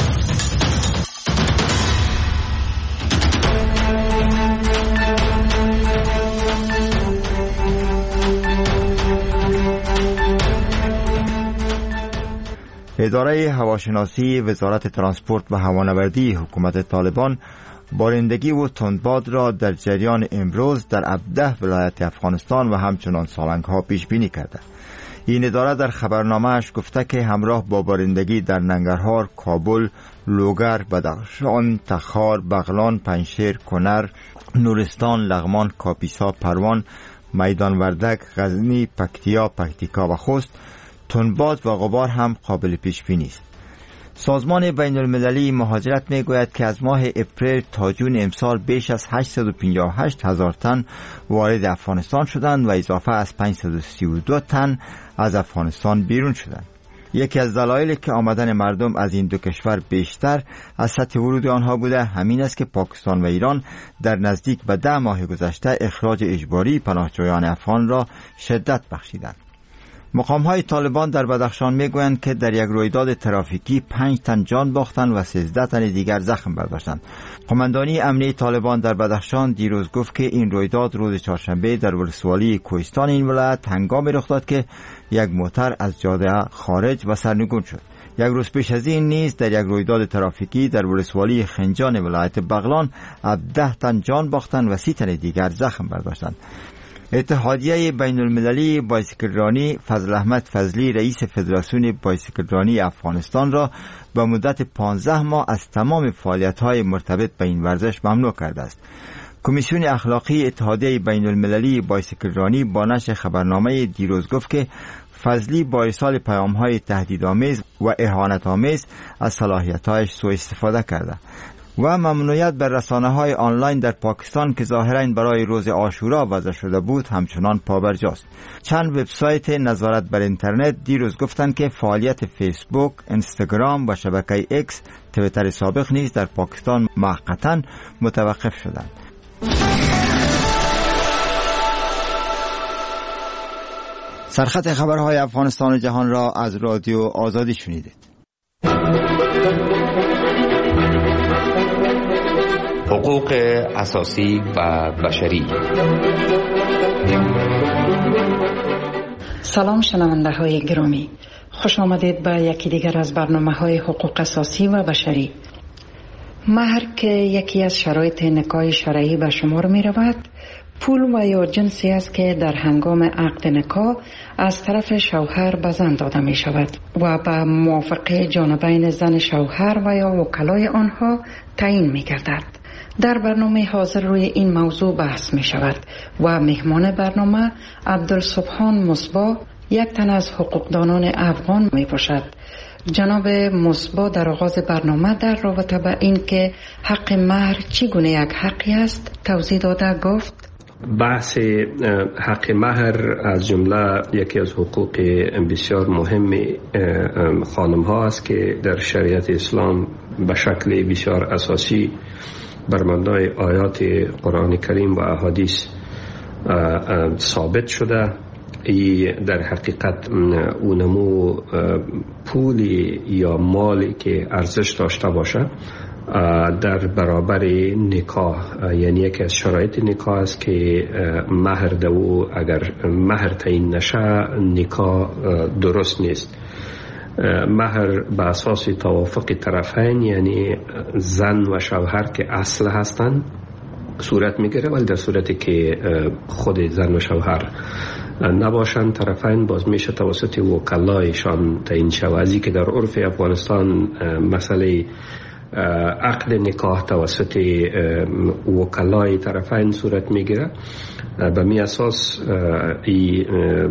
اداره هواشناسی وزارت ترانسپورت و هوانوردی حکومت طالبان بارندگی و تندباد را در جریان امروز در هفده ولایت افغانستان و همچنان سالنگ ها پیش بینی کرده. این اداره در خبرنامه اش گفته که همراه با بارندگی در ننگرهار، کابل، لوگر، بدخشان، تخار، بغلان، پنجشیر، کنر، نورستان، لغمان، کاپیسا، پروان، میدان وردک، غزنی، پکتیا، پکتیکا و خوست تندباد و غبار هم قابل پیش بینی است. سازمان بین المللی مهاجرت می گوید که از ماه اپریل تا جون امسال بیش از هشتصد و پنجاه و هشت هزار تن وارد افغانستان شدند و اضافه از پانصد و سی و دو تن از افغانستان بیرون شدند. یکی از دلایلی که آمدن مردم از این دو کشور بیشتر از سطح ورود آنها بوده همین است که پاکستان و ایران در نزدیک به ده ماه گذشته اخراج اجباری پناهجویان افغان را شدت بخشیدند. مقام‌های طالبان در بدخشان میگویند که در یک رویداد ترافیکی پنج تن جان باختند و سیزده تن دیگر زخم برداشتند. قماندانی امنیه طالبان در بدخشان دیروز گفت که این رویداد روز چهارشنبه در ولسوالی کوهستان این ولایت هنگامی رخ داد که یک موتر از جاده خارج و سرنگون شد. یک روز پیش از این نیز در یک رویداد ترافیکی در ولسوالی خنجان ولایت بغلان هفده تن جان باختند و سی تن دیگر زخم برداشتند. اتحادیه بین المللی بایسکلرانی فضل احمد فضلی رئیس فدراسیون بایسکلرانی افغانستان را به مدت پانزده ماه از تمام فعالیت‌های مرتبط به این ورزش ممنوع کرده است. کمیسیون اخلاقی اتحادیه بین المللی بایسکلرانی با نشر خبرنامه دیروز گفت که فضلی با ارسال پیام‌های تهدیدآمیز و اهانت‌آمیز از صلاحیت‌هایش سوء استفاده کرده و ممنوعیت بر رسانه‌های آنلاین در پاکستان که ظاهراً برای روز عاشورا وضع شده بود همچنان پابرجاست. چند وبسایت نظارت بر اینترنت دیروز گفتند که فعالیت فیسبوک، اینستاگرام و شبکه ایکس، توییتر سابق نیز در پاکستان موقتاً متوقف شدند. سرخط خبرهای افغانستان و جهان را از رادیو آزادی شنیدید. حقوق اساسی و بشری. سلام شنونده های گرامی، خوش آمدید به یکی دیگر از برنامه های حقوق اساسی و بشری. مهر که یکی از شرایط نکاح شرعی به شمار می رود، پول و یا جنسی است که در هنگام عقد نکاح از طرف شوهر به زن داده می شود و به موافقه جانبین زن شوهر و یا وکلای آنها تعیین می گردد. در برنامه حاضر روی این موضوع بحث می شود و مهمان برنامه عبدالسبحان مصباح، یک تن از حقوقدانان افغان می باشد. جناب مصباح در آغاز برنامه در رابطه به این که حق مهر چگونه یک حقی است توضیح داده گفت: بحث حق مهر از جمله یکی از حقوق بسیار مهم خانم ها است که در شریعت اسلام به شکل بسیار اساسی بر مبنای آیات قرآن کریم و احادیث ثابت شده. ای در حقیقت اونمو پولی یا مالی که ارزش داشته باشه در برابر نکاح، یعنی یکی از شرایط نکاح است که مهر دو اگر مهر تعیین نشه نکاح درست نیست. مهر به اساس توافق طرفین، یعنی زن و شوهر که اصل هستند، صورت میگیره، ولی در صورتی که خود زن و شوهر نباشند طرفین، باز میشه توسط وکلایشان تعیین شود. از که در عرف افغانستان مسئله عقد نکاح توسط وکلای طرفین صورت میگیره، به می اساس این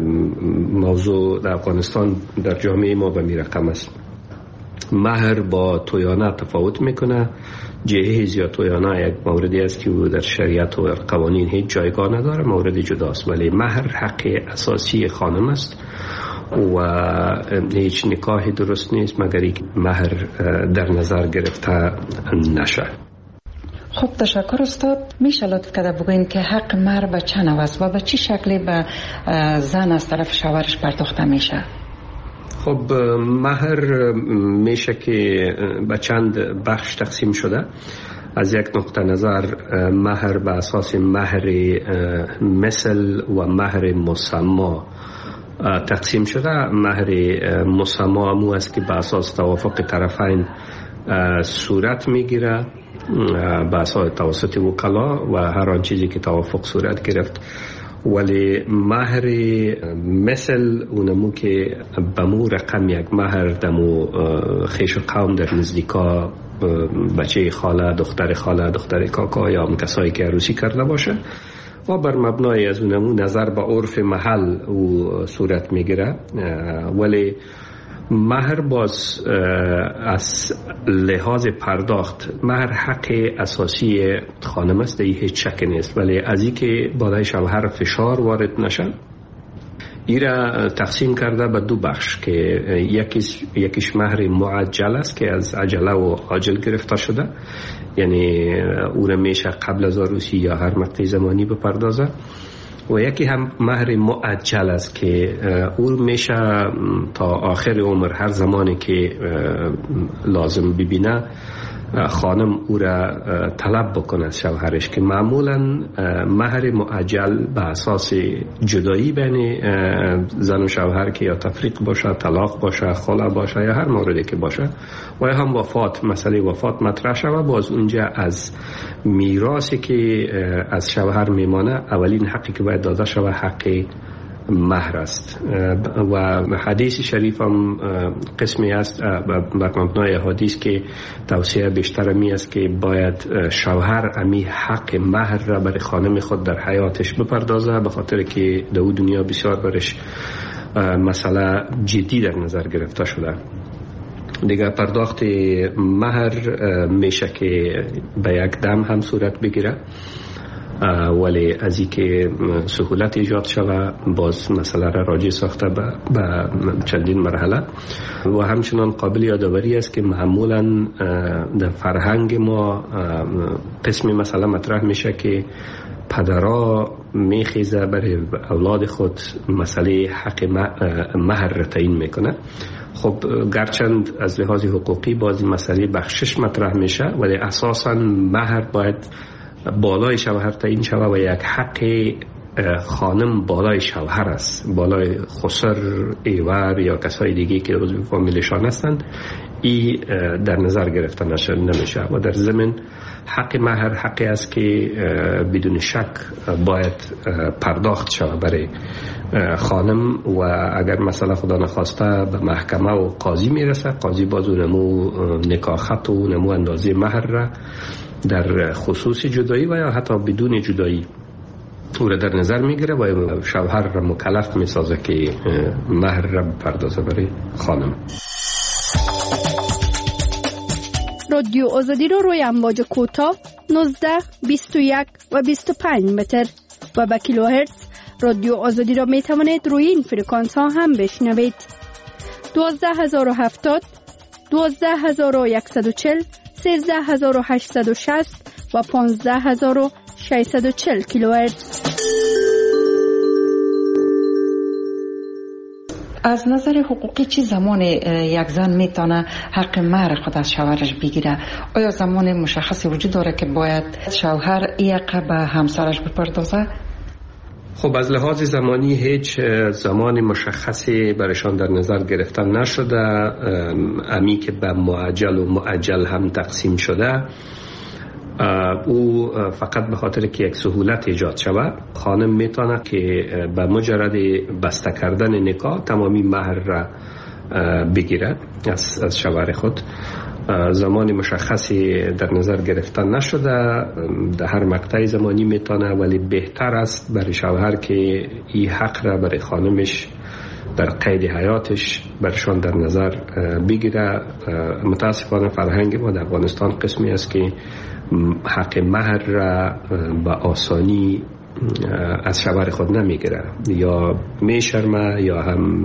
موضوع در افغانستان در جامعه ما به می رقم است. مهر با تویانه تفاوت میکنه. جهیز یا تویانه یک موردی است که در شریعت و قوانین هیچ جایگاه نداره، مورد جداست، ولی مهر حق اساسی خانم است و هیچ نکاحی درست نیست مگر اینکه مهر در نظر گرفته نشه. خب تشکر استاد. میشه لطف کرده بگوین که حق مهر به چه نوع است و به چه شکلی به زن از طرف شوهرش پرداخته میشه؟ خب مهر میشه که به چند بخش تقسیم شده. از یک نقطه نظر مهر به اساس مهر مثل و مهر مسما تقسیم شده. مهر مسما امو است که به اساس توافق طرفین صورت میگیره به اساس توسط وکلا و هر آن چیزی که توافق صورت گرفت. ولی مهر مثل اونمو که بمو رقم یک مهر دمو خیش قوم در نزدیکا بچه خاله، دختر خاله، دختر کاکا یا هم کسایی که عروسی کرده باشه و بر مبنای از اونمو نظر به عرف محل او صورت میگیره. ولی مهر باز از لحاظ پرداخت مهر حق اساسی خانم است، این هیچ شک نیست، ولی از این که بالای شوهر فشار وارد نشن ایرا تقسیم کرده به دو بخش که یکیش, یکیش مهر معجل است که از عجله و عاجل گرفته شده، یعنی او را میشه قبل از عروسی یا هر مقطع زمانی بپردازه، و یکی هم مهر مؤجل است که او میشه تا آخر عمر هر زمانی که لازم ببینه خانم او را طلب بکنه از شوهرش، که معمولا مهر مؤجل به اساس جدایی بین زن و شوهر که یا تفریق باشه، طلاق باشه، خلع باشه یا هر موردی که باشه و یا هم وفات، مسئله وفات مطرح شود، باز اونجا از میراثی که از شوهر میمانه اولین حقی که باید داده شود حق مهر است. و حدیث شریف هم قسمی است بر مبنای حدیث که توصیه بیشتر می است که باید شوهر امی حق مهر را برای خانم خود در حیاتش بپردازه، به خاطر که در دنیا بسیار برش مسئله جدی در نظر گرفته شده. دیگه پرداخت مهر میشه که به یک دم هم صورت بگیره، ولی از این که سهولت ایجاد شود باز مسئله را راجع ساخته به چندین مرحله. و همچنان قابل یادآوری است که معمولا در فرهنگ ما قسمی مسئله مطرح میشه که پدرها میخیزه برای اولاد خود مسئله حق مهر را تعیین میکنه. خب گرچند از لحاظ حقوقی باز مسئله بخشش مطرح میشه، ولی اساسا مهر باید بالای شوهر تعیین شود و یک حق خانم بالای شوهر است، بالای خسر، ایور یا کسای دیگه که عضو فامیلشان هستند، این در نظر گرفته نمیشه. و در ضمن حق مهر حقی است که بدون شک باید پرداخت شود برای خانم، و اگر مثلا خدا نخواسته به محکمه و قاضی میرسه، قاضی باز اونمو نکاح خط و اونمو اندازه مهر را در خصوص جدایی و یا حتی بدون جدایی او را در نظر میگیره و شوهر را مکلف میسازه که مهر را پردازه برای خانم. رادیو آزادی رو روی امواج کوتاه نوزده، بیست و یک و بیست و پنج متر و با کیلوهرتز رادیو آزادی را می توانید روی این فرکانس ها هم بشنوید. دوازده هزار و هفتاد، دوازده هزار و صد و چهل، سیزده هزار و هشتصد و شصت و پانزده هزار و ششصد و چهل کیلوهرتز. از نظر حقوقی چی زمان یک زن میتونه حق مهر خود از شوهرش بگیره؟ آیا زمان مشخصی وجود داره که باید شوهر این حق به همسرش بپردازه؟ خب از لحاظ زمانی هیچ زمان مشخصی برشان در نظر گرفتن نشده. امی که به معجل و معجل هم تقسیم شده، او فقط به خاطر که یک سهولت ایجاد شود، خانم میتونه که به مجرد بسته کردن نکاح تمامی مهر را بگیرد از از شوهر خود. زمان مشخصی در نظر گرفتن نشده، در هر مقطع زمانی میتونه، ولی بهتر است برای شوهر که این حق را برای خانمش در قید حیاتش برشان در نظر بگیره. متاسفانه فرهنگ ما در افغانستان قسمی است که حق مهر را به آسانی از شوهر خود نمیگیره، یا میشرمه یا هم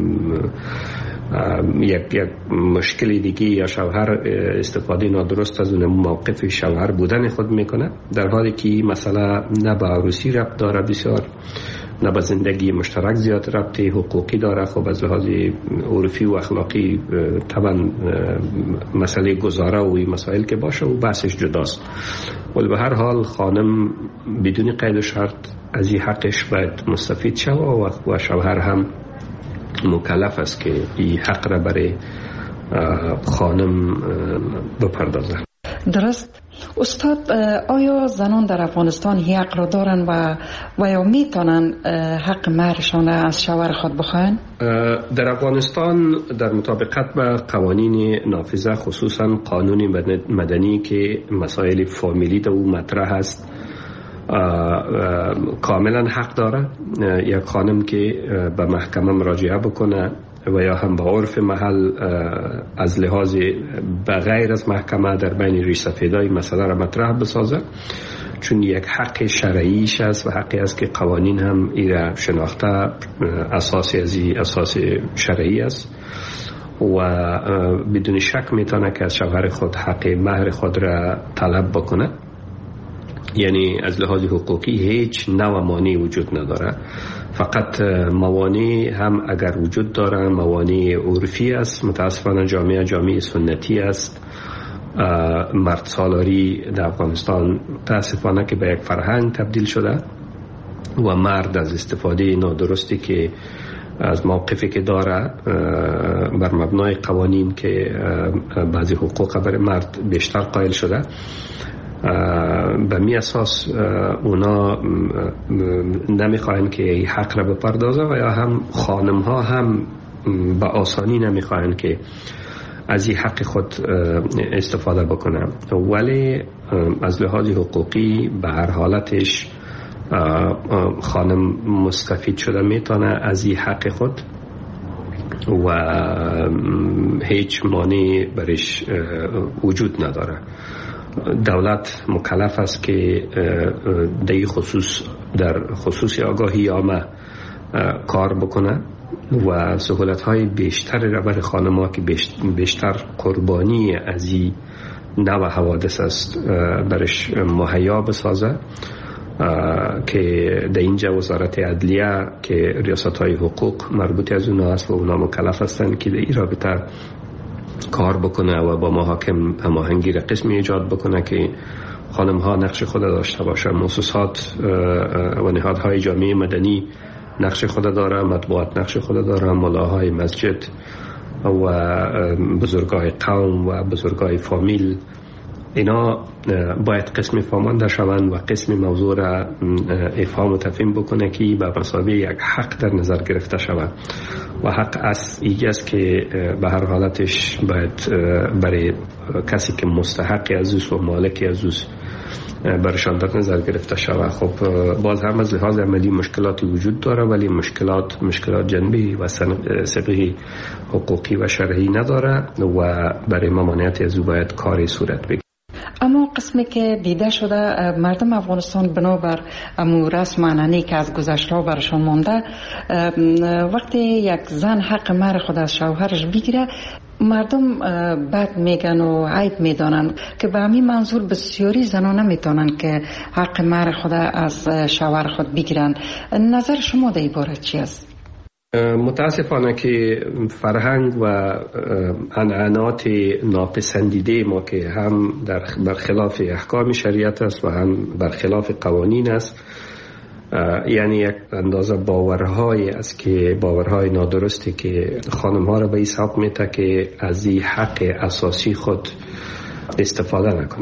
یک یک مشکلی دیگه، یا شوهر استفاده نادرست از اون موقف شوهر بودن خود میکنه، در حالی که مثلا نه به عروسی ربط داره بسیار، نه به زندگی مشترک زیاد ربط حقوقی داره. خب از لحاظ عرفی و اخلاقی طبعا مسئله گذاره و این مسائل که باشه و بحثش جداست، ولی به هر حال خانم بدون قید و شرط از این حقش باید مستفید شود و شوهر هم مکلف است که این حق را برای خانم بپردازه. درست. استاد، آیا زنان در افغانستان حق را دارن و و یا میتونن حق مهرشان از شوهر خود بخواین؟ در افغانستان در مطابقت با قوانین نافذه، خصوصا قانون مدنی که مسائل فامیلی در او مطرح است، کاملا حق داره یک خانم که به محکمه مراجعه بکنه و یا هم به عرف محل از لحاظ بغیر از محکمه در بین ریش سفیدای مسئله را مطرح بسازه، چون یک حق شرعیش است و حقی است که قوانین هم ایره شناخته اساسی از این اساس شرعی است و بدون شک میتونه که از شوهر خود حق مهر خود را طلب بکنه. یعنی از لحاظ حقوقی هیچ نوع مانعی وجود نداره، فقط موانع هم اگر وجود داره موانع عرفی است. متاسفانه جامعه جامعه سنتی است. مرد سالاری در افغانستان متاسفانه که به یک فرهنگ تبدیل شده و مرد از استفاده نادرستی که از موقفی که داره بر مبنای قوانین که بعضی حقوق برای مرد بیشتر قائل شده، به می اساس اونا نمیخواین که این حق را بپردازه و یا هم خانم ها هم به آسانی نمیخواین که از این حق خود استفاده بکنه، ولی از لحاظ حقوقی به هر حالتش خانم مستفید شده میتونه از این حق خود و هیچ مانع برش وجود نداره. دولت مکلف است که در خصوص در خصوص آگاهی عامه کار بکنه و سهولت های بیشتر را برای خانم‌ها که بیشتر قربانی از این نوع حوادث است برش مهیا بسازه، که در اینجا وزارت عدلیه که ریاست های حقوق مربوط از اونها است و اونها مکلف هستند که در این رابطه کار بکنه و با محاکم هماهنگی را قسمی ایجاد بکنه که خانم ها نقش خود داشته باشه. مؤسسات و نهادهای جامعه مدنی نقش خود داره، مطبوعات نقش خود داره، ملاهای مسجد و بزرگای قوم و بزرگای فامیل، اینا باید قسم فهمانده شوند و قسم موضوع را افهام و تفهیم بکنه که به مسابقه یک حق در نظر گرفته شود و حق از ایگه است که به هر حالتش باید برای کسی که مستحقی از اوست و مالکی از اوست برشان در نظر گرفته شود. خب باز هم از لحاظ عملی مشکلاتی وجود داره، ولی مشکلات مشکلات جنبی و سابقه حقوقی و شرعی نداره و برای ممانعت از او باید کاری صورت بگیرد. اما قسمی که دیده شده مردم افغانستان بنابر امو رسم عنعنه‌ای که از گذشته برشان مانده، وقتی یک زن حق مهر خود از شوهرش بگیره مردم بد میگن و عیب میدانن که به همین منظور بسیاری زنان نمیتونن که حق مهر خود از شوهر خود بگیرن. نظر شما در این باره چی است؟ متاسفانه که فرهنگ و عنعنات ناپسندیده ما که هم در برخلاف احکام شریعت است و هم برخلاف قوانین است، یعنی یک اندازه باورهای است که باورهای نادرستی که خانم ها را به این سبب میته که از این حق اساسی خود استفاده نکنه.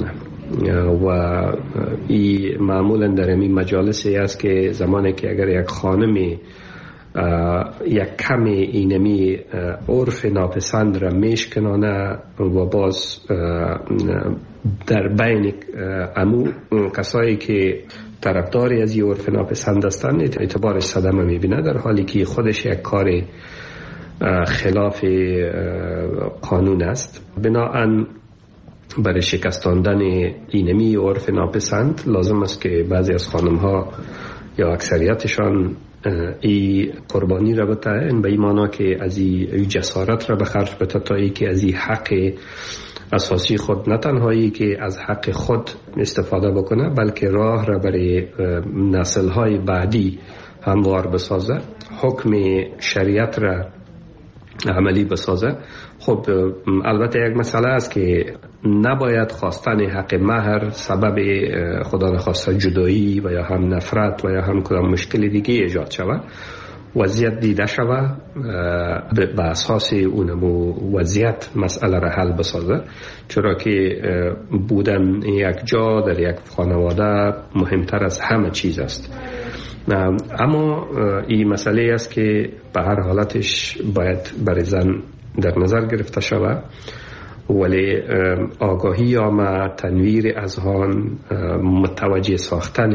و این معمولا در این مجالسی است که زمانی که اگر یک خانمی یک کمی اینمی عرف ناپسند را میشکنانه و باز در بین امو کسایی که طرفداری از این عرف ناپسند هستند اعتبارش صدمه میبینه، در حالی که خودش یک کار خلاف قانون است. بنابراین برای شکستاندن اینمی عرف ناپسند لازم است که بعضی از خانم ها یا اکثریتشان ای قربانی را بتاین، به این معنی که از این جسارت را به خرج بده تا ای که از این حق اساسی خود نه تنهایی که از حق خود استفاده بکنه بلکه راه را برای نسل های بعدی هموار بسازه، حکم شریعت را عملی بسازه. خب البته یک مسئله است که نباید خواستن حق مهر سبب خدا نخواسته جدایی و یا هم نفرت و یا هم کدام مشکل دیگه ایجاد شود. وضعیت دیده شود به اساس اونمو وضعیت مسئله را حل بسازه، چرا که بودن یک جا در یک خانواده مهمتر از همه چیز است. اما این مسئله است که به هر حالتش باید برای زن در نظر گرفته شود، ولی آگاهی یا ما تنویر اذهان، متوجه ساختن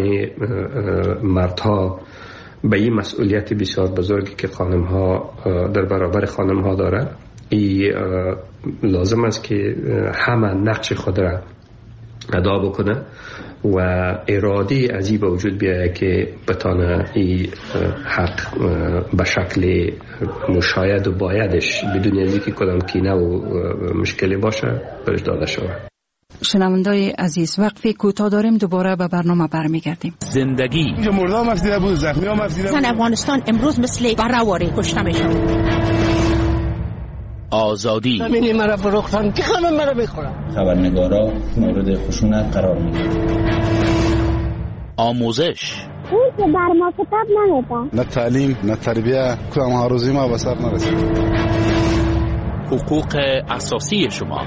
مردها به این مسئولیت بسیار بزرگی که خانم ها در برابر خانم ها دارد، این لازم است که همه نقش خود را ادا بکنه و ارادی از این به وجود بیاید که بتانه این حق به شکل مشاید و بایدش بدون از اینکه کدام کینه و مشکلی باشه برش داده شود. شنوندای عزیز، وقفی کوتاه داریم، دوباره به برنامه برمیگردیم. زندگی اینجا مردم مفدیده بود، زخمی ها مفدیده بود. زن افغانستان امروز مثل برآوری کشته میشن. آزادی زمینی مرا فروختن که همه مرا میخورن. خبرنگارا مورد خشونت قرار میدن. آموزش اون که بر ما کتاب نمیدن، نه تعلیم نه تربیه، کدام ها روزی ما به سر نرسید. حقوق اساسی شما.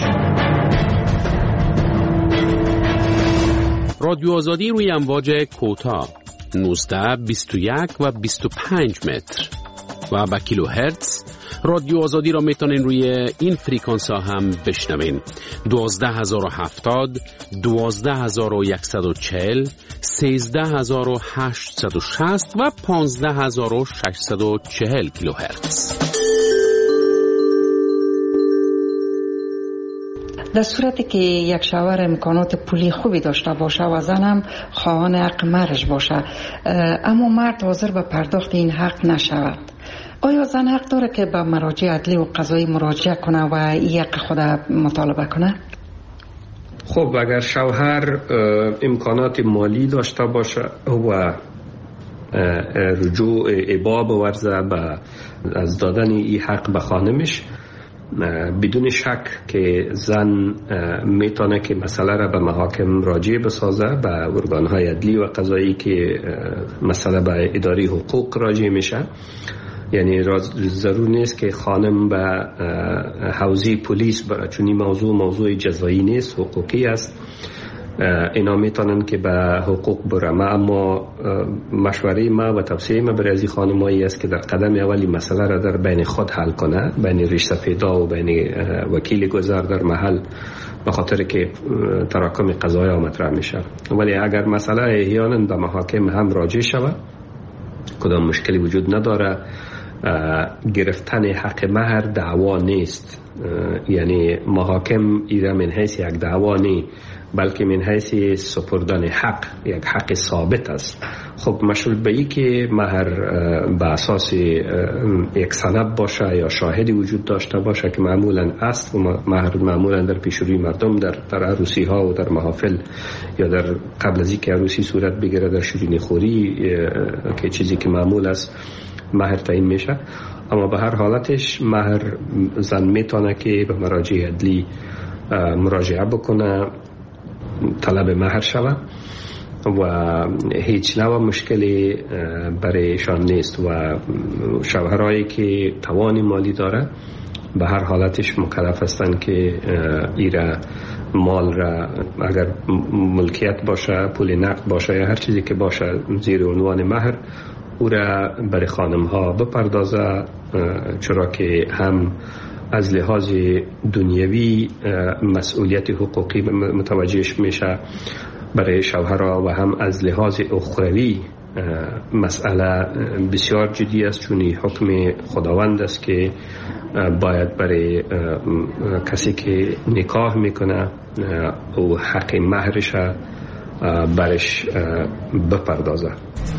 رادیو آزادی روی امواج کوتاه نوزده، بیست و یک و بیست و پنج متر و با کیلو هرتز. رادیو آزادی را میتونین روی این فریکانس ها هم بشنوین: دوازده هزار و هفتاد، دوازده هزار و صد و چهل، سیزده هزار و هشتصد و شصت و پانزده هزار و ششصد و چهل کیلو هرتز. در صورتی که یک شوهر امکانات پولی خوبی داشته باشه و زن هم خواهان حق مرج باشه، اما مرد حاضر به پرداخت این حق نشود، آیا زن حق داره که به مراجع عدلی و قضایی مراجعه کنه و این حق خود مطالبه کنه؟ خب اگر شوهر امکانات مالی داشته باشه و رجوع ابا بورزه به از دادن این حق به خانمش، بدون شک که زن میتونه که مسئله را به محاکم راجع بسازه، به ارگانهای عدلی و قضایی که مسئله به اداره حقوق راجع میشه. یعنی ضرور نیست که خانم به حوزه پلیس بره، چون این موضوع موضوع جزایی نیست، حقوقی است. اینا میتونن که به حقوق برم، اما مشوره ما و توصیه ما برای از خانمایی است که در قدم اولی مسئله را در بین خود حل کنه، بین ریش سفیدا و بین وکیل گذار در محل، به خاطر که تراکم قضایا مطرح میشه. ولی اگر مسئله احیانا به محاکم هم راجع شود، کدام مشکلی وجود نداره. گرفتن حق مهر دعوا نیست، یعنی محاکم ایره من حیث یک دعوا نی، بلکه من حیث سپردن حق، یک حق ثابت است. خب مشروط به ای که مهر به اساس یک سند باشه یا شاهدی وجود داشته باشه که معمولا است، و مهر معمولا در پیشروی مردم در در عروسی ها و در محافل یا در قبل از اینکه عروسی صورت بگیره در شیرینی خوری که چیزی که معمول است مهر تعیین میشه. اما به هر حالتش مهر زن میتونه که به مراجع عدلی مراجعه بکنه، طلب مهر شود و هیچ نوع مشکلی برایشان نیست. و شوهرایی که توان مالی داره به هر حالتش مکلف هستند که ایره مال را اگر ملکیت باشه، پول نقد باشه یا هر چیزی که باشه زیر عنوان مهر، او را برای خانم ها بپردازه، چرا که هم از لحاظ دنیوی مسئولیت حقوقی متوجهش میشه برای شوهرها و هم از لحاظ اخروی مسئله بسیار جدی است، چون حکم خداوند است که باید برای کسی که نکاح میکنه او حق مهرش برش بپردازه.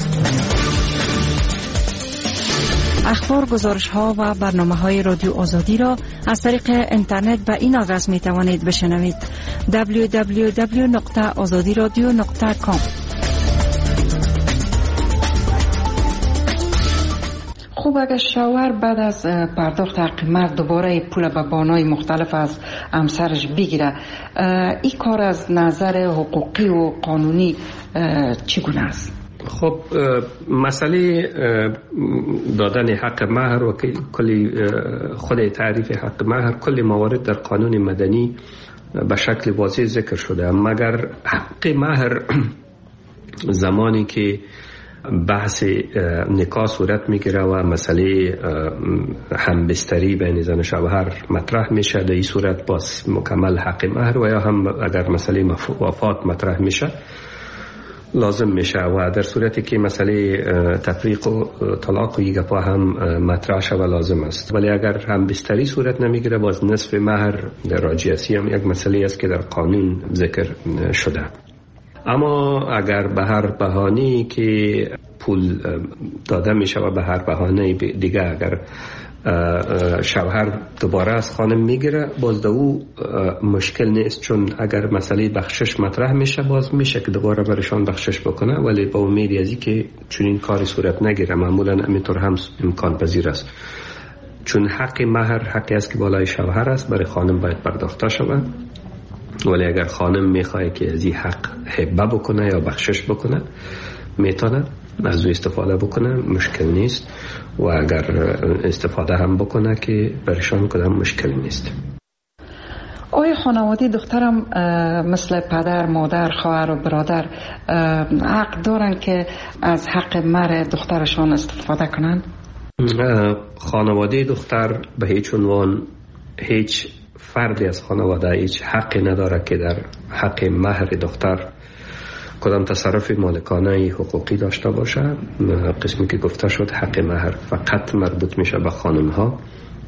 اخبار، گزارش ها و برنامه های رادیو آزادی را از طریق اینترنت به این آدرس می توانید بشنوید: دبلیو دبلیو دبلیو دات آزادی رادیو دات کام. خوب، اگر شوهر بعد از پرداخت حق مهر دوباره پول به بانای مختلف از همسرش بگیره، این کار از نظر حقوقی و قانونی چگونه است؟ خب مسئله دادن حق مهر و کلی خود تعریف حق مهر، کلی موارد در قانون مدنی به شکل واضح ذکر شده، مگر حق مهر زمانی که بحث نکاح صورت میگیره و مسئله همبستری بین زن و شوهر مطرح میشه، در این صورت باز مکمل حق مهر، و یا هم اگر مسئله وفات مطرح میشه لازم میشه، و در صورتی که مسئله تفریق و طلاق و یک گپا هم مطرح شود لازم است. ولی اگر هم بستری صورت نمیگیره، باز نصف مهر در راجعیتی هم یک مسئله است که در قانون ذکر شده. اما اگر به هر بهانه‌ای که پول داده میشه و به هر بهانه دیگه اگر شوهر دوباره از خانم میگیره، باز دو او مشکل نیست، چون اگر مسئله بخشش مطرح میشه باز میشه که دوباره برشان بخشش بکنه، ولی با امید ازی که چون این کاری صورت نگیره معمولا همینطور هم امکان پذیر است، چون حق مهر حقی است که بالای شوهر است، برای خانم باید پرداخته شود. ولی اگر خانم میخواه که از این حق هبه بکنه یا بخشش بکنه، میتونه از او استفاده بکنه، مشکل نیست، و اگر استفاده هم بکنه که برشان کدام مشکل نیست. آیا خانواده دخترم مثل پدر، مادر، خواهر و برادر حق دارن که از حق مهر دخترشان استفاده کنند؟ خانواده دختر به هیچ عنوان، هیچ فردی از خانواده هیچ حقی نداره که در حق مهر دختر کدام تصرف مالکانه حقوقی داشته باشه. قسمی که گفته شد حق مهر فقط مربوط میشه به خانم ها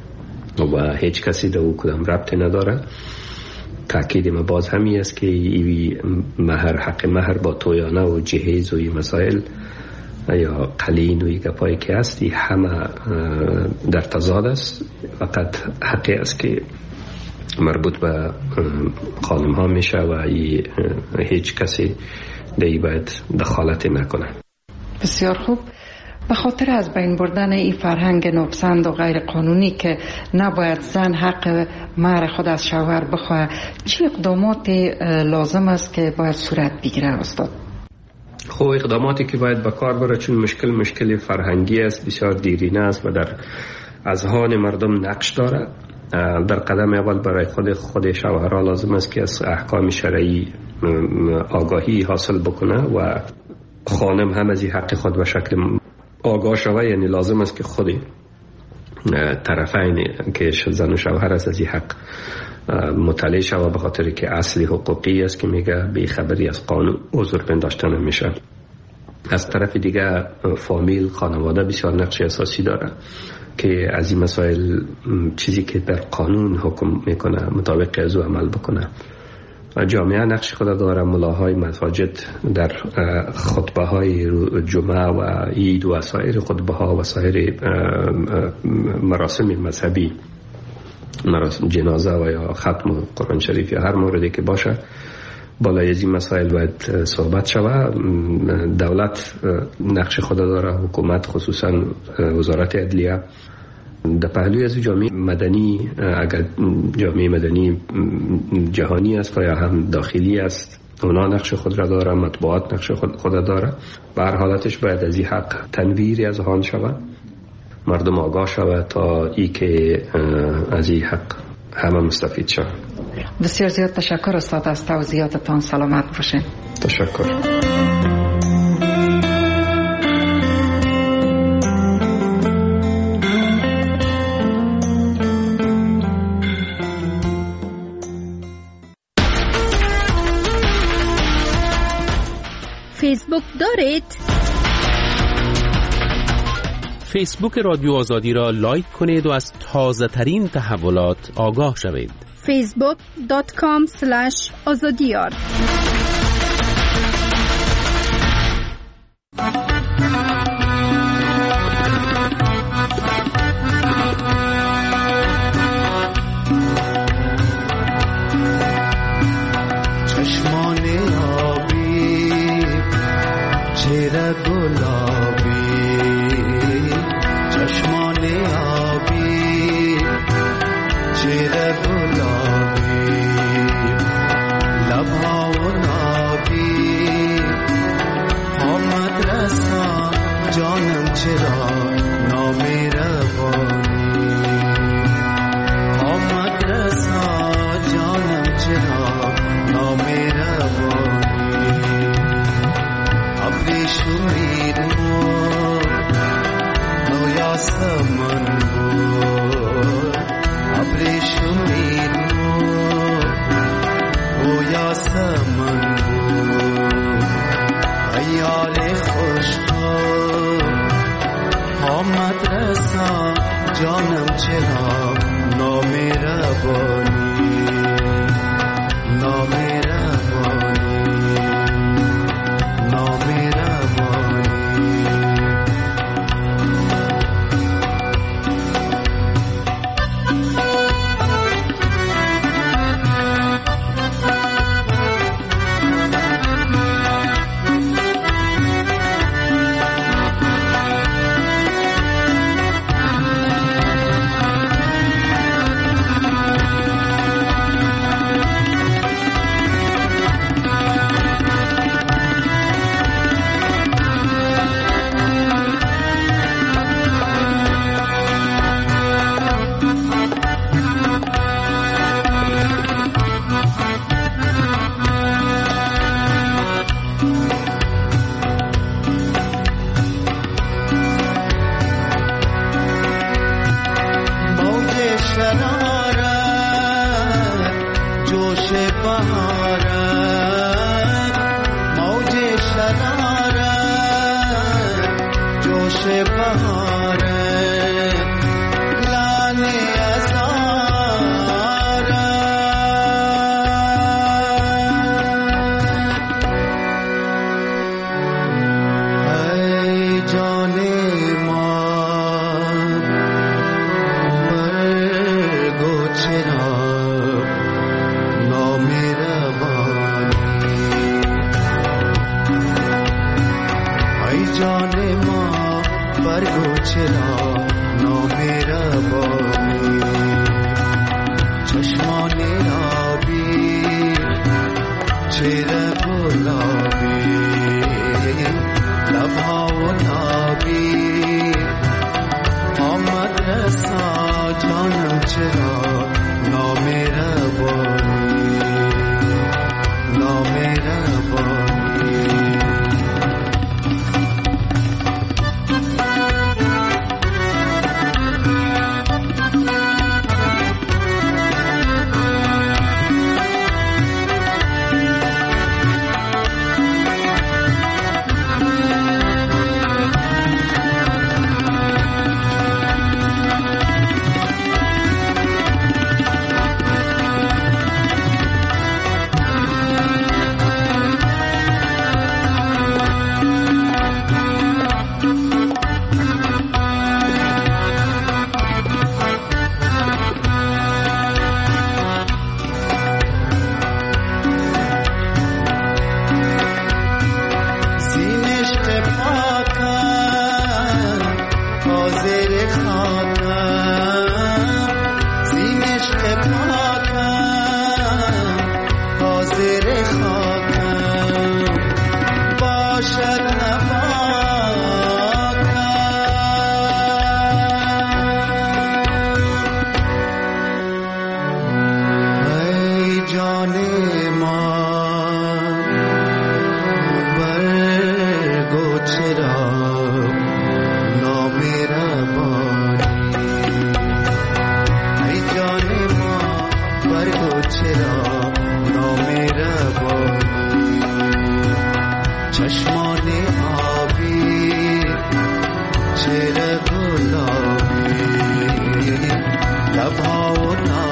و هیچ کسی در او کدام ربطی نداره. تأکید ما باز همی است که ایوی مهر، حق مهر با تویانه و جهیز و این مسائل یا قلین و این گپایی که هستی همه در تضاد است. فقط حقی است که مربوط به خانم ها میشه و هیچ کسی دیگه باید دخالت نکنه. بسیار خوب. به خاطر از بین بردن این فرهنگ ناپسند و غیر قانونی که نباید زن حق مهر خود از شوهر بخواه، چه اقدامات لازم است که باید صورت بگیره استاد؟ خب اقداماتی که باید به کار بره، چون مشکل مشکل فرهنگی است، بسیار دیرینه است و در اذهان مردم نقش داره. در قدم اول برای خود خود شوهرها لازم است که از احکام شرعی آگاهی حاصل بکنه و خانم هم از این حق خود به شکل آگاه شوه. یعنی لازم است که خود طرفین که زن و شوهر است از این حق مطلع شوه، به خاطر که اصلی حقوقی است که میگه بی خبری از قانون عذر پنداشته نمیشه. از طرف دیگه فامیل، خانواده بسیار نقش اساسی داره که از این مسائل چیزی که در قانون حکم میکنه مطابق از او عمل بکنه. جامعه نقش خود داره. ملاهای مساجد در خطبه های جمعه و عید و سایر خطبه ها و سایر مراسم مذهبی، مراسم جنازه و یا ختم قرآن شریف یا هر موردی که باشه، بالای از این مسائل باید صحبت شود. دولت نقش خود داره، حکومت خصوصا وزارت عدلیه. در پهلوی از جامعه مدنی، اگر جامعه مدنی جهانی است یا هم داخلی است، اونا نقش خود را داره، مطبوعات نقش خود خود داره. به هر حالتش باید از این حق تنویری از آن شود، مردم آگاه شود تا ای که از این حق همه مستفید شود. بسیار زیاد تشکر استاد از توضیحاتتان. سلامت باشین. تشکر. فیسبوک دارید؟ فیسبوک رادیو آزادی را لایک کنید و از تازه ترین تحولات آگاه شوید. فیسبوک دات کام اسلش آزادیار. شبها و